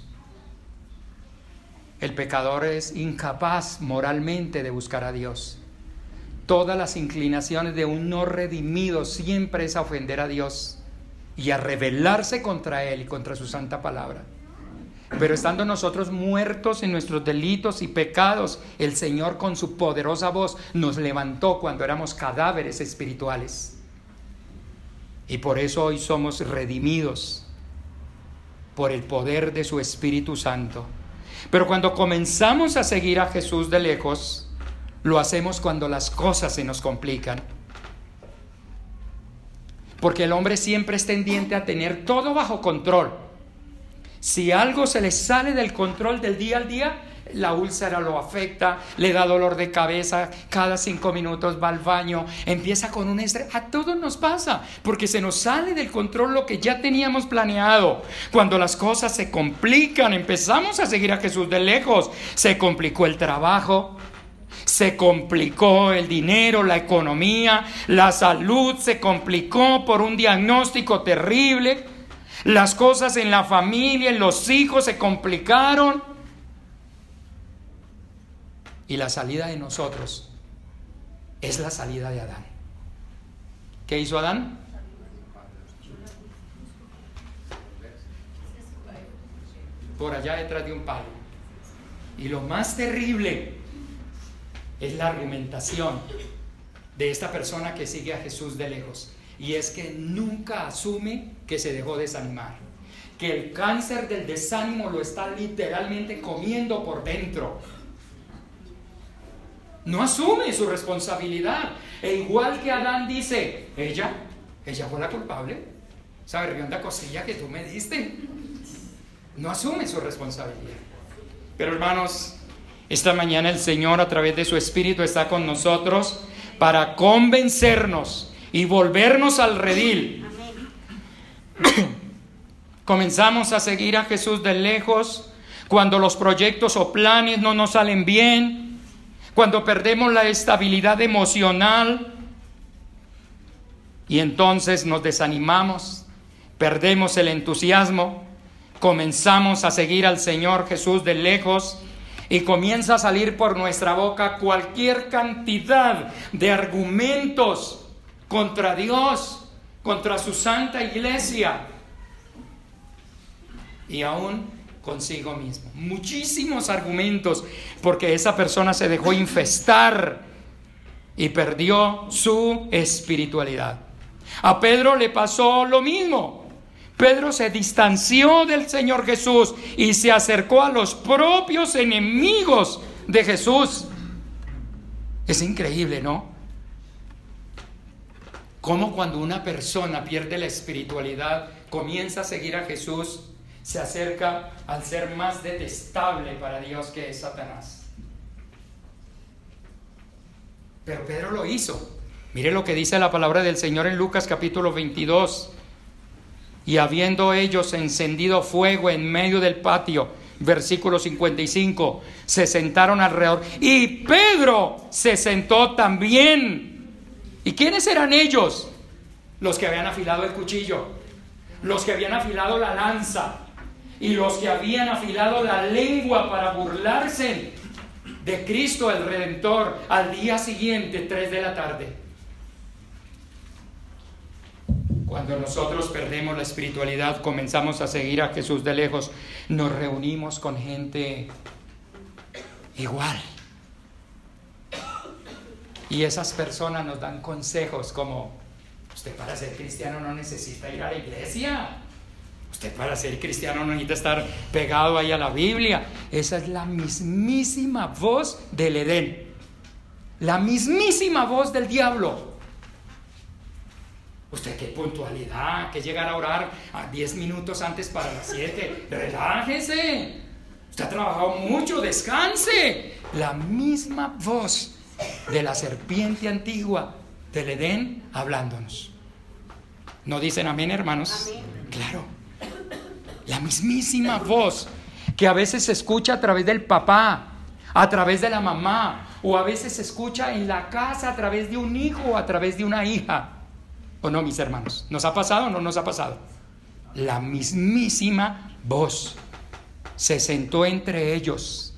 El pecador es incapaz moralmente de buscar a Dios. Todas las inclinaciones de un no redimido siempre es a ofender a Dios y a rebelarse contra Él y contra su santa palabra. Pero estando nosotros muertos en nuestros delitos y pecados, el Señor con su poderosa voz nos levantó cuando éramos cadáveres espirituales. Y por eso hoy somos redimidos por el poder de su Espíritu Santo. Pero cuando comenzamos a seguir a Jesús de lejos, lo hacemos cuando las cosas se nos complican. Porque el hombre siempre es tendiente a tener todo bajo control. Si algo se le sale del control del día al día, la úlcera lo afecta, le da dolor de cabeza, cada 5 minutos va al baño, empieza con un estrés. A todos nos pasa, porque se nos sale del control lo que ya teníamos planeado. Cuando las cosas se complican, empezamos a seguir a Jesús de lejos. Se complicó el trabajo, se complicó el dinero, la economía, la salud se complicó por un diagnóstico terrible. Las cosas en la familia, en los hijos se complicaron. Y la salida de nosotros es la salida de Adán. ¿Qué hizo Adán? Por allá detrás de un palo. Y lo más terrible es la argumentación de esta persona que sigue a Jesús de lejos. Y es que nunca asume que se dejó desanimar, que el cáncer del desánimo lo está literalmente comiendo por dentro. No asume su responsabilidad. E igual que Adán dice, ella fue la culpable. Esa berrionda cosilla que tú me diste. No asume su responsabilidad. Pero hermanos, esta mañana el Señor a través de su Espíritu está con nosotros para convencernos y volvernos al redil. Comenzamos a seguir a Jesús de lejos cuando los proyectos o planes no nos salen bien, cuando perdemos la estabilidad emocional y entonces nos desanimamos, perdemos el entusiasmo, comenzamos a seguir al Señor Jesús de lejos y comienza a salir por nuestra boca cualquier cantidad de argumentos contra Dios, contra su santa iglesia. Y aún consigo mismo. Muchísimos argumentos, porque esa persona se dejó infestar y perdió su espiritualidad. A Pedro le pasó lo mismo. Pedro se distanció del Señor Jesús y se acercó a los propios enemigos de Jesús. Es increíble, ¿no? Cómo cuando una persona pierde la espiritualidad, comienza a seguir a Jesús, se acerca al ser más detestable para Dios, que es Satanás. Pero Pedro lo hizo. Mire lo que dice la palabra del Señor en Lucas capítulo 22. Y habiendo ellos encendido fuego en medio del patio, versículo 55, se sentaron alrededor. Y Pedro se sentó también. ¿Y quiénes eran ellos? Los que habían afilado el cuchillo, los que habían afilado la lanza y los que habían afilado la lengua para burlarse de Cristo el Redentor al día siguiente, 3 de la tarde. Cuando nosotros perdemos la espiritualidad, comenzamos a seguir a Jesús de lejos, nos reunimos con gente igual. Y esas personas nos dan consejos como: usted para ser cristiano no necesita ir a la iglesia. Usted para ser cristiano no necesita estar pegado ahí a la Biblia. Esa es la mismísima voz del Edén. La mismísima voz del diablo. Usted qué puntualidad, que llegar a orar a 10 minutos antes para las 7. Relájese. Usted ha trabajado mucho, descanse. La misma voz de la serpiente antigua del Edén hablándonos. ¿No dicen amén, hermanos? Amén. Claro. La mismísima voz que a veces se escucha a través del papá, a través de la mamá, o a veces se escucha en la casa a través de un hijo o a través de una hija. ¿O no, mis hermanos? ¿Nos ha pasado o no nos ha pasado? La mismísima voz se sentó entre ellos.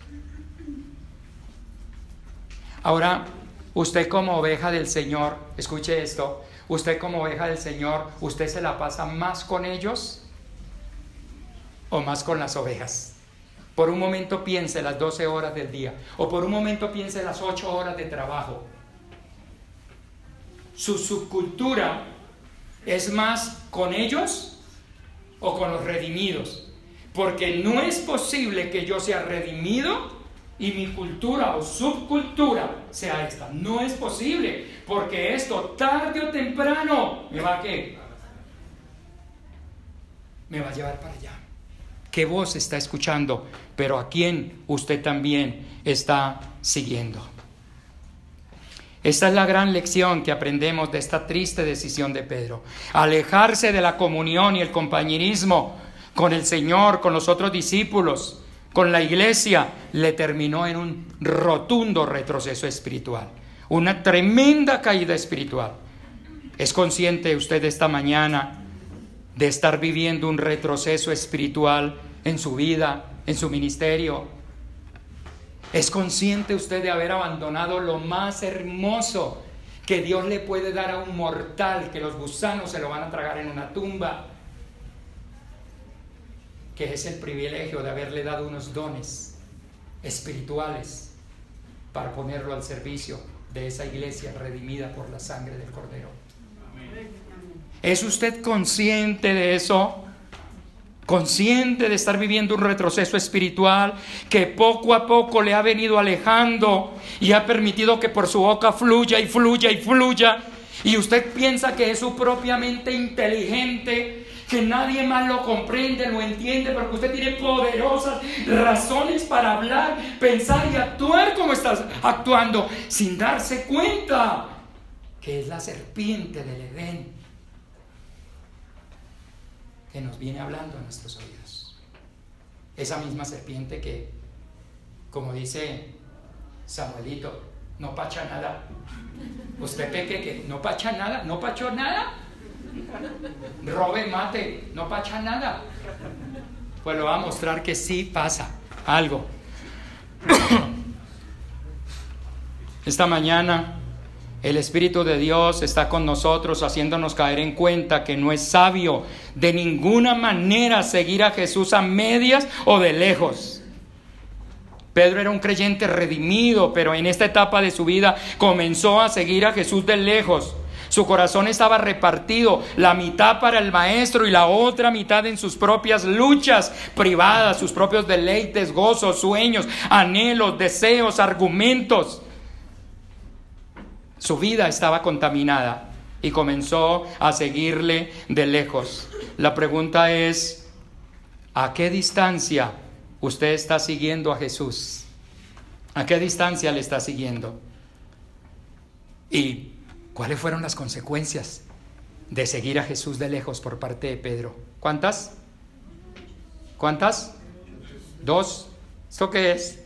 Ahora, usted como oveja del Señor, escuche esto, usted como oveja del Señor, ¿usted se la pasa más con ellos o más con las ovejas? Por un momento piense las 12 horas del día, o por un momento piense las 8 horas de trabajo. ¿Su subcultura es más con ellos o con los redimidos? Porque no es posible que yo sea redimido y mi cultura o subcultura sea esta. No es posible, porque esto tarde o temprano me va a ¿qué? Me va a llevar para allá. ¿Qué voz está escuchando? Pero a quién usted también está siguiendo. Esta es la gran lección que aprendemos de esta triste decisión de Pedro. Alejarse de la comunión y el compañerismo con el Señor, con los otros discípulos, con la iglesia, le terminó en un rotundo retroceso espiritual, una tremenda caída espiritual. ¿Es consciente usted esta mañana de estar viviendo un retroceso espiritual en su vida, en su ministerio? ¿Es consciente usted de haber abandonado lo más hermoso que Dios le puede dar a un mortal, que los gusanos se lo van a tragar en una tumba? Que es el privilegio de haberle dado unos dones espirituales para ponerlo al servicio de esa iglesia redimida por la sangre del Cordero. Amén. ¿Es usted consciente de eso? ¿Consciente de estar viviendo un retroceso espiritual que poco a poco le ha venido alejando y ha permitido que por su boca fluya y fluya y fluya? Y usted piensa que es su propia mente inteligente, que nadie más lo comprende, lo entiende, porque usted tiene poderosas razones para hablar, pensar y actuar como está actuando, sin darse cuenta que es la serpiente del Edén que nos viene hablando a nuestros oídos. Esa misma serpiente que, como dice Samuelito, no pacha nada. Usted peque que no pacha nada, no pachó nada. Robe, mate, no pacha nada. Pues lo va a mostrar que sí pasa algo. Esta mañana El Espíritu de Dios está con nosotros, haciéndonos caer en cuenta que no es sabio de ninguna manera seguir a Jesús a medias o de lejos. Pedro era un creyente redimido, pero en esta etapa de su vida comenzó a seguir a Jesús de lejos. Su corazón estaba repartido, la mitad para el maestro y la otra mitad en sus propias luchas privadas, sus propios deleites, gozos, sueños, anhelos, deseos, argumentos. Su vida estaba contaminada y comenzó a seguirle de lejos. La pregunta es, ¿a qué distancia usted está siguiendo a Jesús? ¿A qué distancia le está siguiendo? ¿Y cuáles fueron las consecuencias de seguir a Jesús de lejos por parte de Pedro? ¿Cuántas? ¿Cuántas? 2. ¿Esto qué es?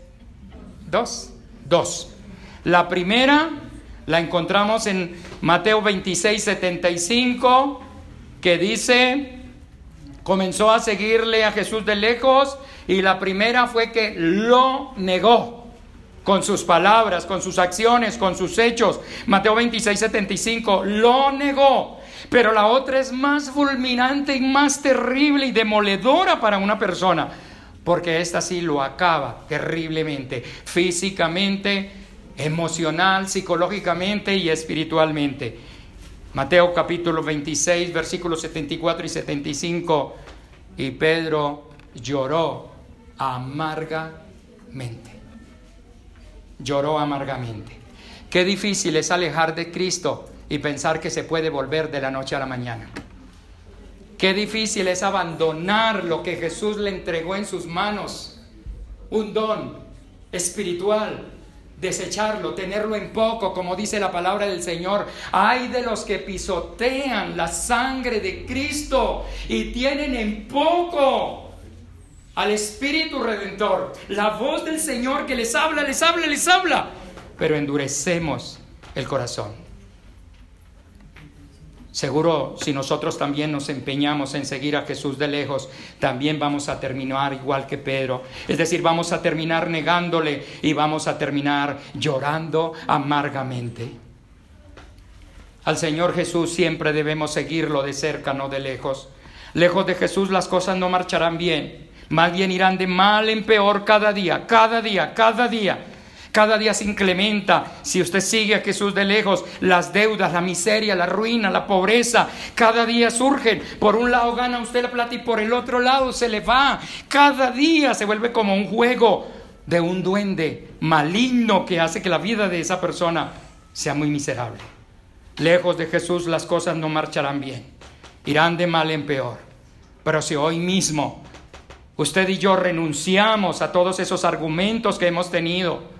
2. La primera la encontramos en Mateo 26:75, que dice, comenzó a seguirle a Jesús de lejos, y la primera fue que lo negó con sus palabras, con sus acciones, con sus hechos. Mateo 26:75, lo negó. Pero la otra es más fulminante y más terrible y demoledora para una persona, porque esta sí lo acaba terriblemente, físicamente, emocional, psicológicamente y espiritualmente. Mateo capítulo 26, versículos 74 y 75. Y Pedro lloró amargamente. Lloró amargamente. Qué difícil es alejar de Cristo y pensar que se puede volver de la noche a la mañana. Qué difícil es abandonar lo que Jesús le entregó en sus manos, un don espiritual, desecharlo, tenerlo en poco, como dice la palabra del Señor. Ay de los que pisotean la sangre de Cristo y tienen en poco al Espíritu Redentor, la voz del Señor que les habla, pero endurecemos el corazón. Seguro, si nosotros también nos empeñamos en seguir a Jesús de lejos, también vamos a terminar igual que Pedro. Es decir, vamos a terminar negándole y vamos a terminar llorando amargamente. Al Señor Jesús siempre debemos seguirlo de cerca, no de lejos. Lejos de Jesús las cosas no marcharán bien, más bien irán de mal en peor cada día. Cada día se incrementa. Si usted sigue a Jesús de lejos, las deudas, la miseria, la ruina, la pobreza, cada día surgen. Por un lado gana usted la plata y por el otro lado se le va. Cada día se vuelve como un juego de un duende maligno que hace que la vida de esa persona sea muy miserable. Lejos de Jesús las cosas no marcharán bien, irán de mal en peor. Pero si hoy mismo usted y yo renunciamos a todos esos argumentos que hemos tenido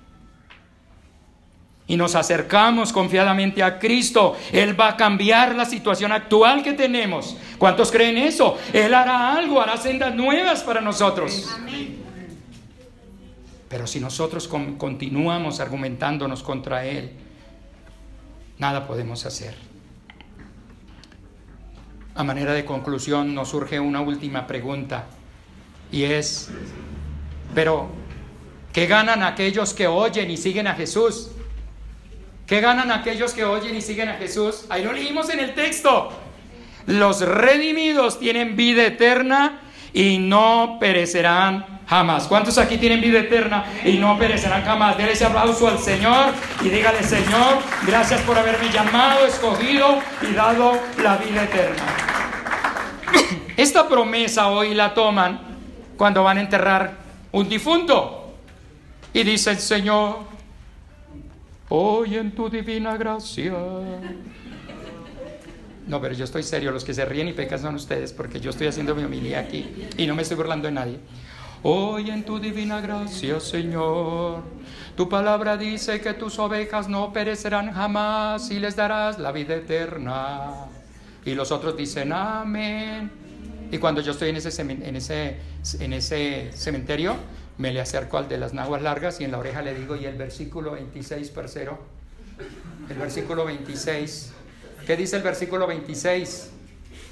y nos acercamos confiadamente a Cristo, Él va a cambiar la situación actual que tenemos. ¿Cuántos creen eso? Él hará algo, hará sendas nuevas para nosotros. Amén. Pero si nosotros continuamos argumentándonos contra Él, nada podemos hacer. A manera de conclusión nos surge una última pregunta, y es, pero ¿qué ganan aquellos que oyen y siguen a Jesús? ¿Qué ganan aquellos que oyen y siguen a Jesús? Ahí lo leímos en el texto. Los redimidos tienen vida eterna y no perecerán jamás. ¿Cuántos aquí tienen vida eterna y no perecerán jamás? Denle ese aplauso al Señor y dígale: Señor, gracias por haberme llamado, escogido y dado la vida eterna. Esta promesa hoy la toman cuando van a enterrar un difunto. Y dice el Señor: hoy en tu divina gracia. No, pero yo estoy serio. Los que se ríen y pecan son ustedes, porque yo estoy haciendo mi homilía aquí y no me estoy burlando de nadie. Hoy en tu divina gracia, Señor, tu palabra dice que tus ovejas no perecerán jamás y les darás la vida eterna. Y los otros dicen amén. Y cuando yo estoy en ese cementerio, me le acerco al de las naguas largas y en la oreja le digo: y el versículo 26, parcero, el versículo 26, ¿qué dice el versículo 26?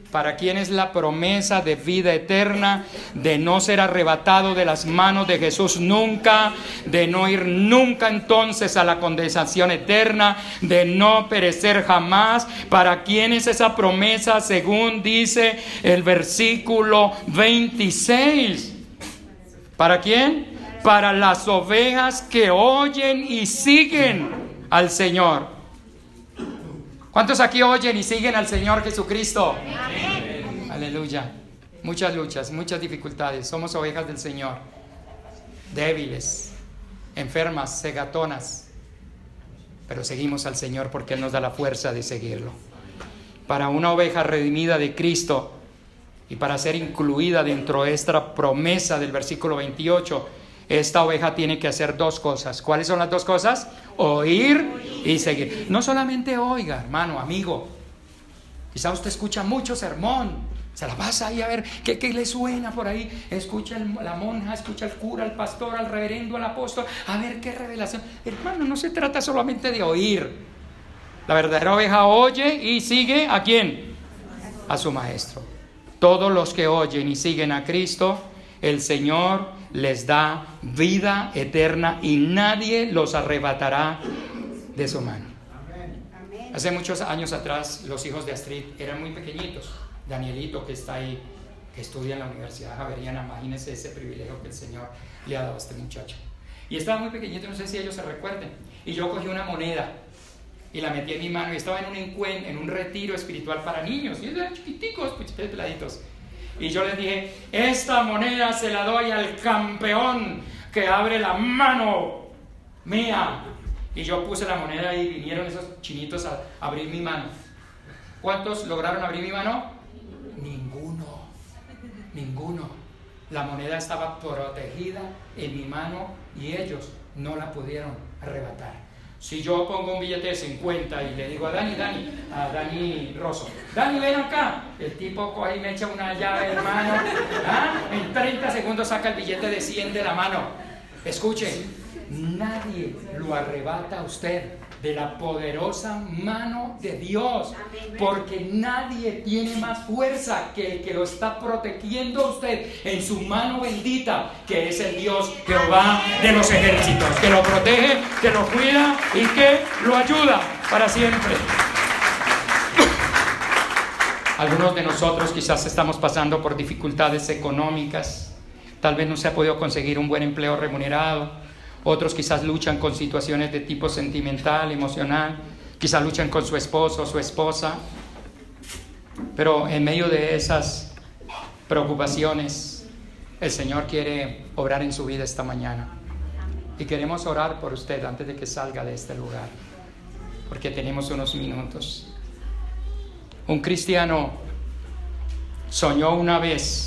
¿Para quién es la promesa de vida eterna? De no ser arrebatado de las manos de Jesús nunca, de no ir nunca entonces a la condenación eterna, de no perecer jamás. ¿Para quién es esa promesa según dice el versículo 26? ¿Para quién? Para las ovejas que oyen y siguen al Señor. ¿Cuántos aquí oyen y siguen al Señor Jesucristo? Amén. Aleluya. Muchas luchas, muchas dificultades. Somos ovejas del Señor. Débiles, enfermas, cegatonas. Pero seguimos al Señor porque Él nos da la fuerza de seguirlo. Para una oveja redimida de Cristo y para ser incluida dentro de esta promesa del versículo 28, esta oveja tiene que hacer dos cosas. ¿Cuáles son las dos cosas? Oír y seguir. No solamente oiga, hermano, amigo. Quizá usted escucha mucho sermón. Se la pasa ahí a ver qué le suena por ahí. Escucha la monja, escucha el cura, el pastor, al reverendo, al apóstol. A ver qué revelación. Hermano, no se trata solamente de oír. La verdadera oveja oye y sigue ¿a quién? A su maestro. Todos los que oyen y siguen a Cristo, el Señor les da vida eterna y nadie los arrebatará de su mano. Hace muchos años atrás, los hijos de Astrid eran muy pequeñitos. Danielito, que está ahí, que estudia en la Universidad Javeriana, imagínense ese privilegio que el Señor le ha dado a este muchacho. Y estaba muy pequeñito, no sé si ellos se recuerden. Y yo cogí una moneda y la metí en mi mano y estaba en un retiro espiritual para niños. Y ellos eran chiquiticos, peladitos. Y yo les dije, esta moneda se la doy al campeón que abre la mano mía. Y yo puse la moneda y vinieron esos chinitos a abrir mi mano. ¿Cuántos lograron abrir mi mano? Ninguno. La moneda estaba protegida en mi mano y ellos no la pudieron arrebatar. Si yo pongo un billete de 50 y le digo a Dani Rosso, Dani, ven acá, el tipo ahí me echa una llave en mano, en 30 segundos saca el billete de 100 de la mano. Escuchen, nadie lo arrebata a usted de la poderosa mano de Dios, porque nadie tiene más fuerza que el que lo está protegiendo a usted en su mano bendita, que es el Dios Jehová de los ejércitos, que lo protege, que lo cuida y que lo ayuda para siempre. Algunos de nosotros quizás estamos pasando por dificultades económicas, tal vez no se ha podido conseguir un buen empleo remunerado. Otros quizás luchan con situaciones de tipo sentimental, emocional. Quizás luchan con su esposo o su esposa. Pero en medio de esas preocupaciones, el Señor quiere obrar en su vida esta mañana. Y queremos orar por usted antes de que salga de este lugar, porque tenemos unos minutos. Un cristiano soñó una vez.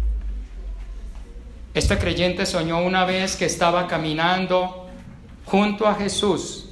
Este creyente soñó una vez que estaba caminando junto a Jesús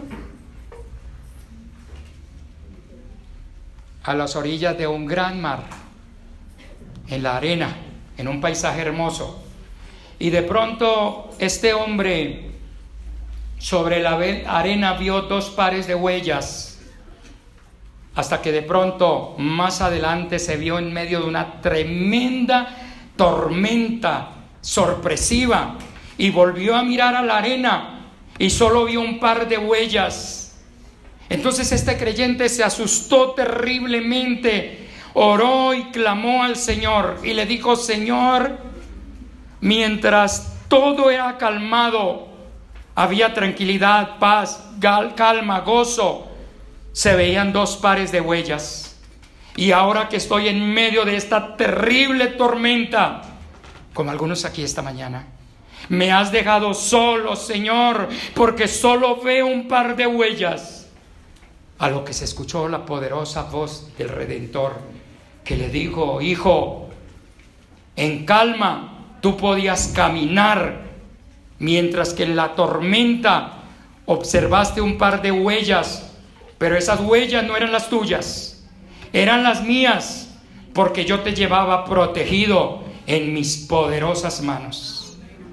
a las orillas de un gran mar, en la arena, en un paisaje hermoso. Y de pronto este hombre sobre la arena vio dos pares de huellas, hasta que de pronto más adelante se vio en medio de una tremenda tormenta sorpresiva y volvió a mirar a la arena y solo vio un par de huellas. Entonces este creyente se asustó terriblemente, oró y clamó al Señor y le dijo: Señor, mientras todo era calmado, había tranquilidad, paz, calma, gozo, se veían dos pares de huellas. Y ahora que estoy en medio de esta terrible tormenta, como algunos aquí esta mañana, me has dejado solo, Señor, porque solo veo un par de huellas. A lo que se escuchó la poderosa voz del Redentor, que le dijo: hijo, en calma tú podías caminar, mientras que en la tormenta observaste un par de huellas, pero esas huellas no eran las tuyas, eran las mías, porque yo te llevaba protegido en mis poderosas manos.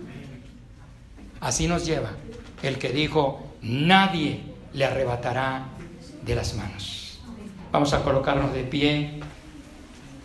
Así nos lleva el que dijo: nadie le arrebatará de las manos. Vamos a colocarnos de pie.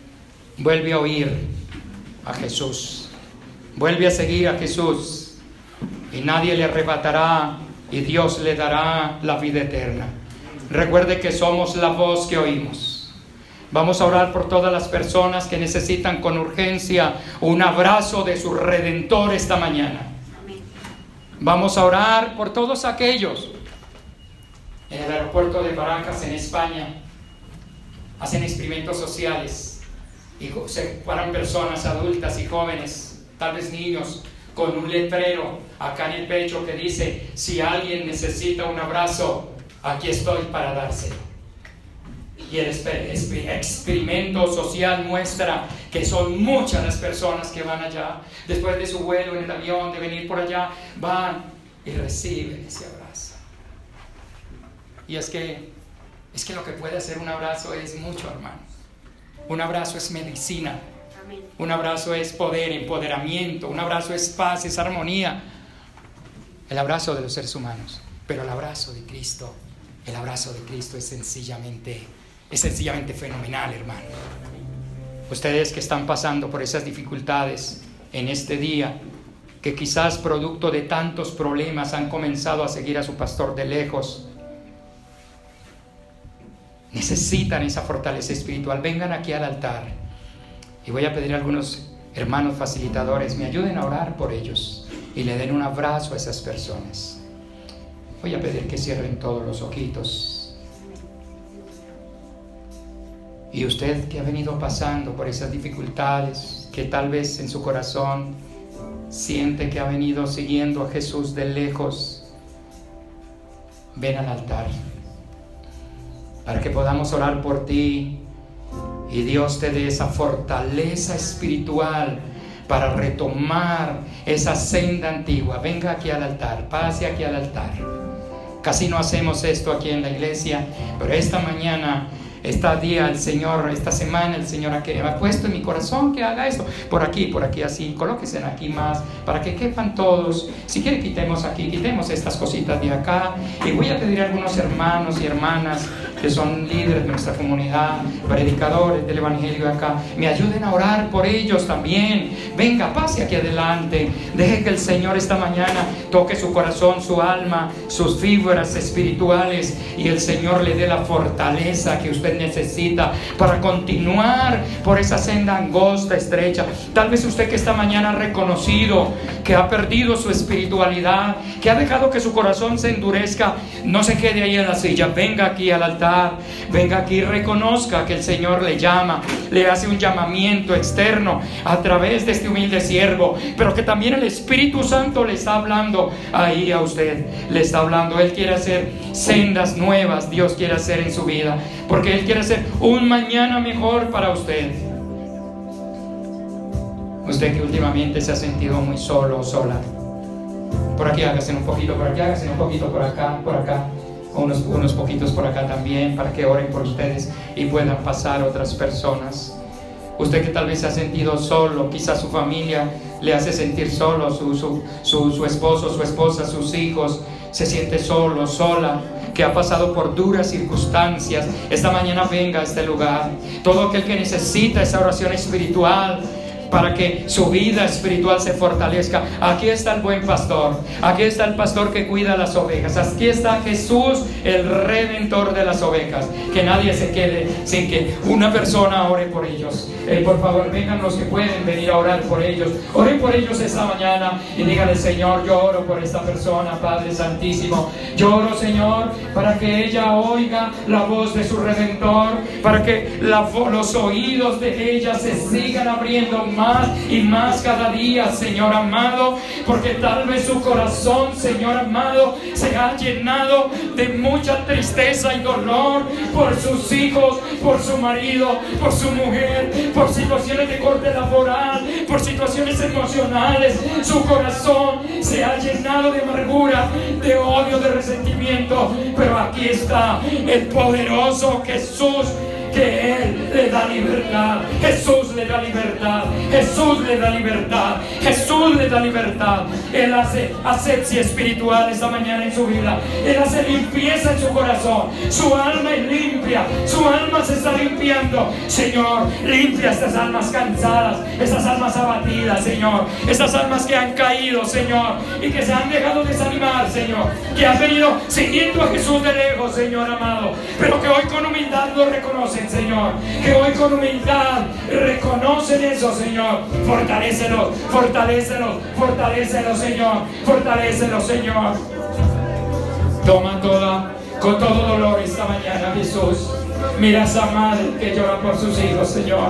vuelve a oír a Jesús, vuelve a seguir a Jesús, y nadie le arrebatará, y Dios le dará la vida eterna. Recuerde que somos la voz que oímos. Vamos a orar por todas las personas que necesitan con urgencia un abrazo de su Redentor esta mañana. Vamos a orar por todos aquellos. En el aeropuerto de Barajas, en España, hacen experimentos sociales y se paran personas adultas y jóvenes, tal vez niños, con un letrero acá en el pecho que dice: si alguien necesita un abrazo, aquí estoy para dárselo. Y el experimento social muestra que son muchas las personas que van allá, después de su vuelo en el avión, de venir por allá, van y reciben ese abrazo. Y es que lo que puede hacer un abrazo es mucho, hermano. Un abrazo es medicina. Un abrazo es poder, empoderamiento. Un abrazo es paz, es armonía. El abrazo de los seres humanos. Pero el abrazo de Cristo es sencillamente fenomenal, hermano. Ustedes que están pasando por esas dificultades en este día, que quizás producto de tantos problemas han comenzado a seguir a su pastor de lejos, necesitan esa fortaleza espiritual, vengan aquí al altar. Y voy a pedir a algunos hermanos facilitadores me ayuden a orar por ellos y le den un abrazo a esas personas. Voy a pedir que cierren todos los ojitos. Y usted que ha venido pasando por esas dificultades, que tal vez en su corazón siente que ha venido siguiendo a Jesús de lejos, ven al altar para que podamos orar por ti y Dios te dé esa fortaleza espiritual para retomar esa senda antigua. Venga aquí al altar, pase aquí al altar. Casi no hacemos esto aquí en la iglesia, pero esta mañana, esta semana el Señor ha puesto en mi corazón que haga esto. Por aquí así, colóquense aquí más para que quepan todos. Si quieren quitemos estas cositas de acá. Y voy a pedir a algunos hermanos y hermanas que son líderes de nuestra comunidad, predicadores del evangelio acá, me ayuden a orar por ellos también. Venga, pase aquí adelante. Deje que el Señor esta mañana toque su corazón, su alma, sus fibras espirituales, y el Señor le dé la fortaleza que usted necesita para continuar por esa senda angosta, estrecha. Tal vez usted que esta mañana ha reconocido que ha perdido su espiritualidad, que ha dejado que su corazón se endurezca, no se quede ahí en la silla. Venga aquí al altar, venga aquí y reconozca que el Señor le llama, le hace un llamamiento externo a través de este humilde siervo, pero que también el Espíritu Santo le está hablando ahí a usted, le está hablando. Él quiere hacer sendas nuevas, Dios quiere hacer en su vida, porque Él quiere hacer un mañana mejor para usted. Usted que últimamente se ha sentido muy solo o sola, por aquí hágase un poquito, por aquí hágase un poquito, por acá, unos poquitos por acá también, para que oren por ustedes y puedan pasar otras personas. Usted que tal vez se ha sentido solo, quizás su familia le hace sentir solo, su esposo, su esposa, sus hijos, se siente solo, sola, que ha pasado por duras circunstancias. Esta mañana venga a este lugar. Todo aquel que necesita esa oración espiritual para que su vida espiritual se fortalezca, aquí está el buen pastor, aquí está el pastor que cuida las ovejas, aquí está Jesús, el Redentor de las ovejas. Que nadie se quede sin que una persona ore por ellos. Por favor, vengan los que pueden venir a orar por ellos. Oren por ellos esta mañana y díganle: Señor, yo oro por esta persona, Padre Santísimo. Yo oro, Señor, para que ella oiga la voz de su Redentor, para que los oídos de ella se sigan abriendo más y más cada día, Señor amado, porque tal vez su corazón, Señor amado, se ha llenado de mucha tristeza y dolor por sus hijos, por su marido, por su mujer, por situaciones de corte laboral, por situaciones emocionales. Su corazón se ha llenado de amargura, de odio, de resentimiento. Pero aquí está el poderoso Jesús, que Él le da libertad. Jesús le da libertad. Jesús le da libertad. Jesús le da libertad. Él hace asepsia espiritual esta mañana en su vida. Él hace limpieza en su corazón. Su alma es limpia. Su alma se está limpiando. Señor, limpia estas almas cansadas, estas almas abatidas, Señor. Estas almas que han caído, Señor, y que se han dejado desanimar, Señor. Que han venido siguiendo a Jesús de lejos, Señor amado, pero que hoy con humildad lo reconocen, Señor. Que hoy con humildad reconocen eso, Señor. Fortalécelos, fortalécelos, fortalécelos, Señor. Fortalécelos, Señor. Toma con todo dolor esta mañana, Jesús. Mira a esa madre que llora por sus hijos, Señor.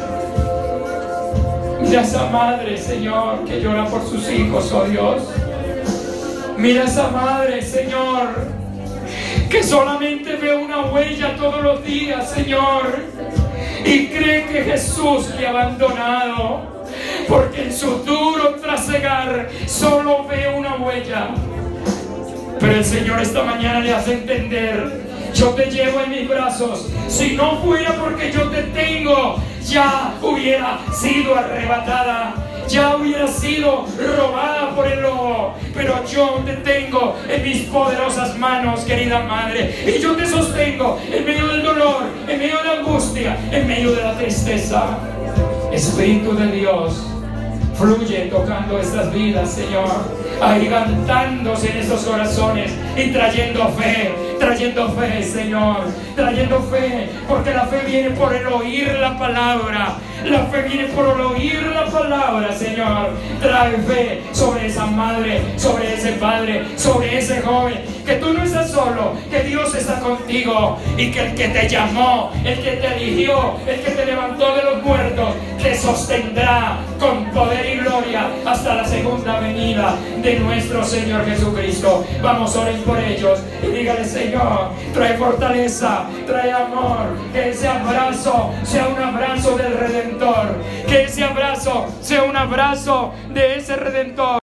Mira a esa madre, Señor, que llora por sus hijos, oh Dios. Mira a esa madre, Señor, que solamente ve una huella todos los días, Señor, y cree que Jesús le ha abandonado, porque en su duro trasegar solo ve una huella. Pero el Señor esta mañana le hace entender: yo te llevo en mis brazos. Si no fuera porque yo te tengo, ya hubiera sido arrebatada, ya hubiera sido robada por el lobo. Pero yo te tengo en mis poderosas manos, querida madre, y yo te sostengo en medio del dolor, en medio de la angustia, en medio de la tristeza. Espíritu de Dios, fluye tocando estas vidas, Señor, agigantándose en estos corazones y trayendo fe, Señor, trayendo fe, porque la fe viene por el oír la palabra. La fe viene por el oír la palabra, Señor. Trae fe sobre esa madre, sobre ese padre, sobre ese joven, que tú no estás solo, que Dios está contigo, y que el que te llamó, el que te eligió, el que te levantó de los muertos, te sostendrá con poder y gloria hasta la segunda venida de nuestro Señor Jesucristo. Vamos, oren por ellos y dígale: Señor, trae fortaleza, trae amor, que ese abrazo sea un abrazo del Redentor, que ese abrazo sea un abrazo de ese Redentor.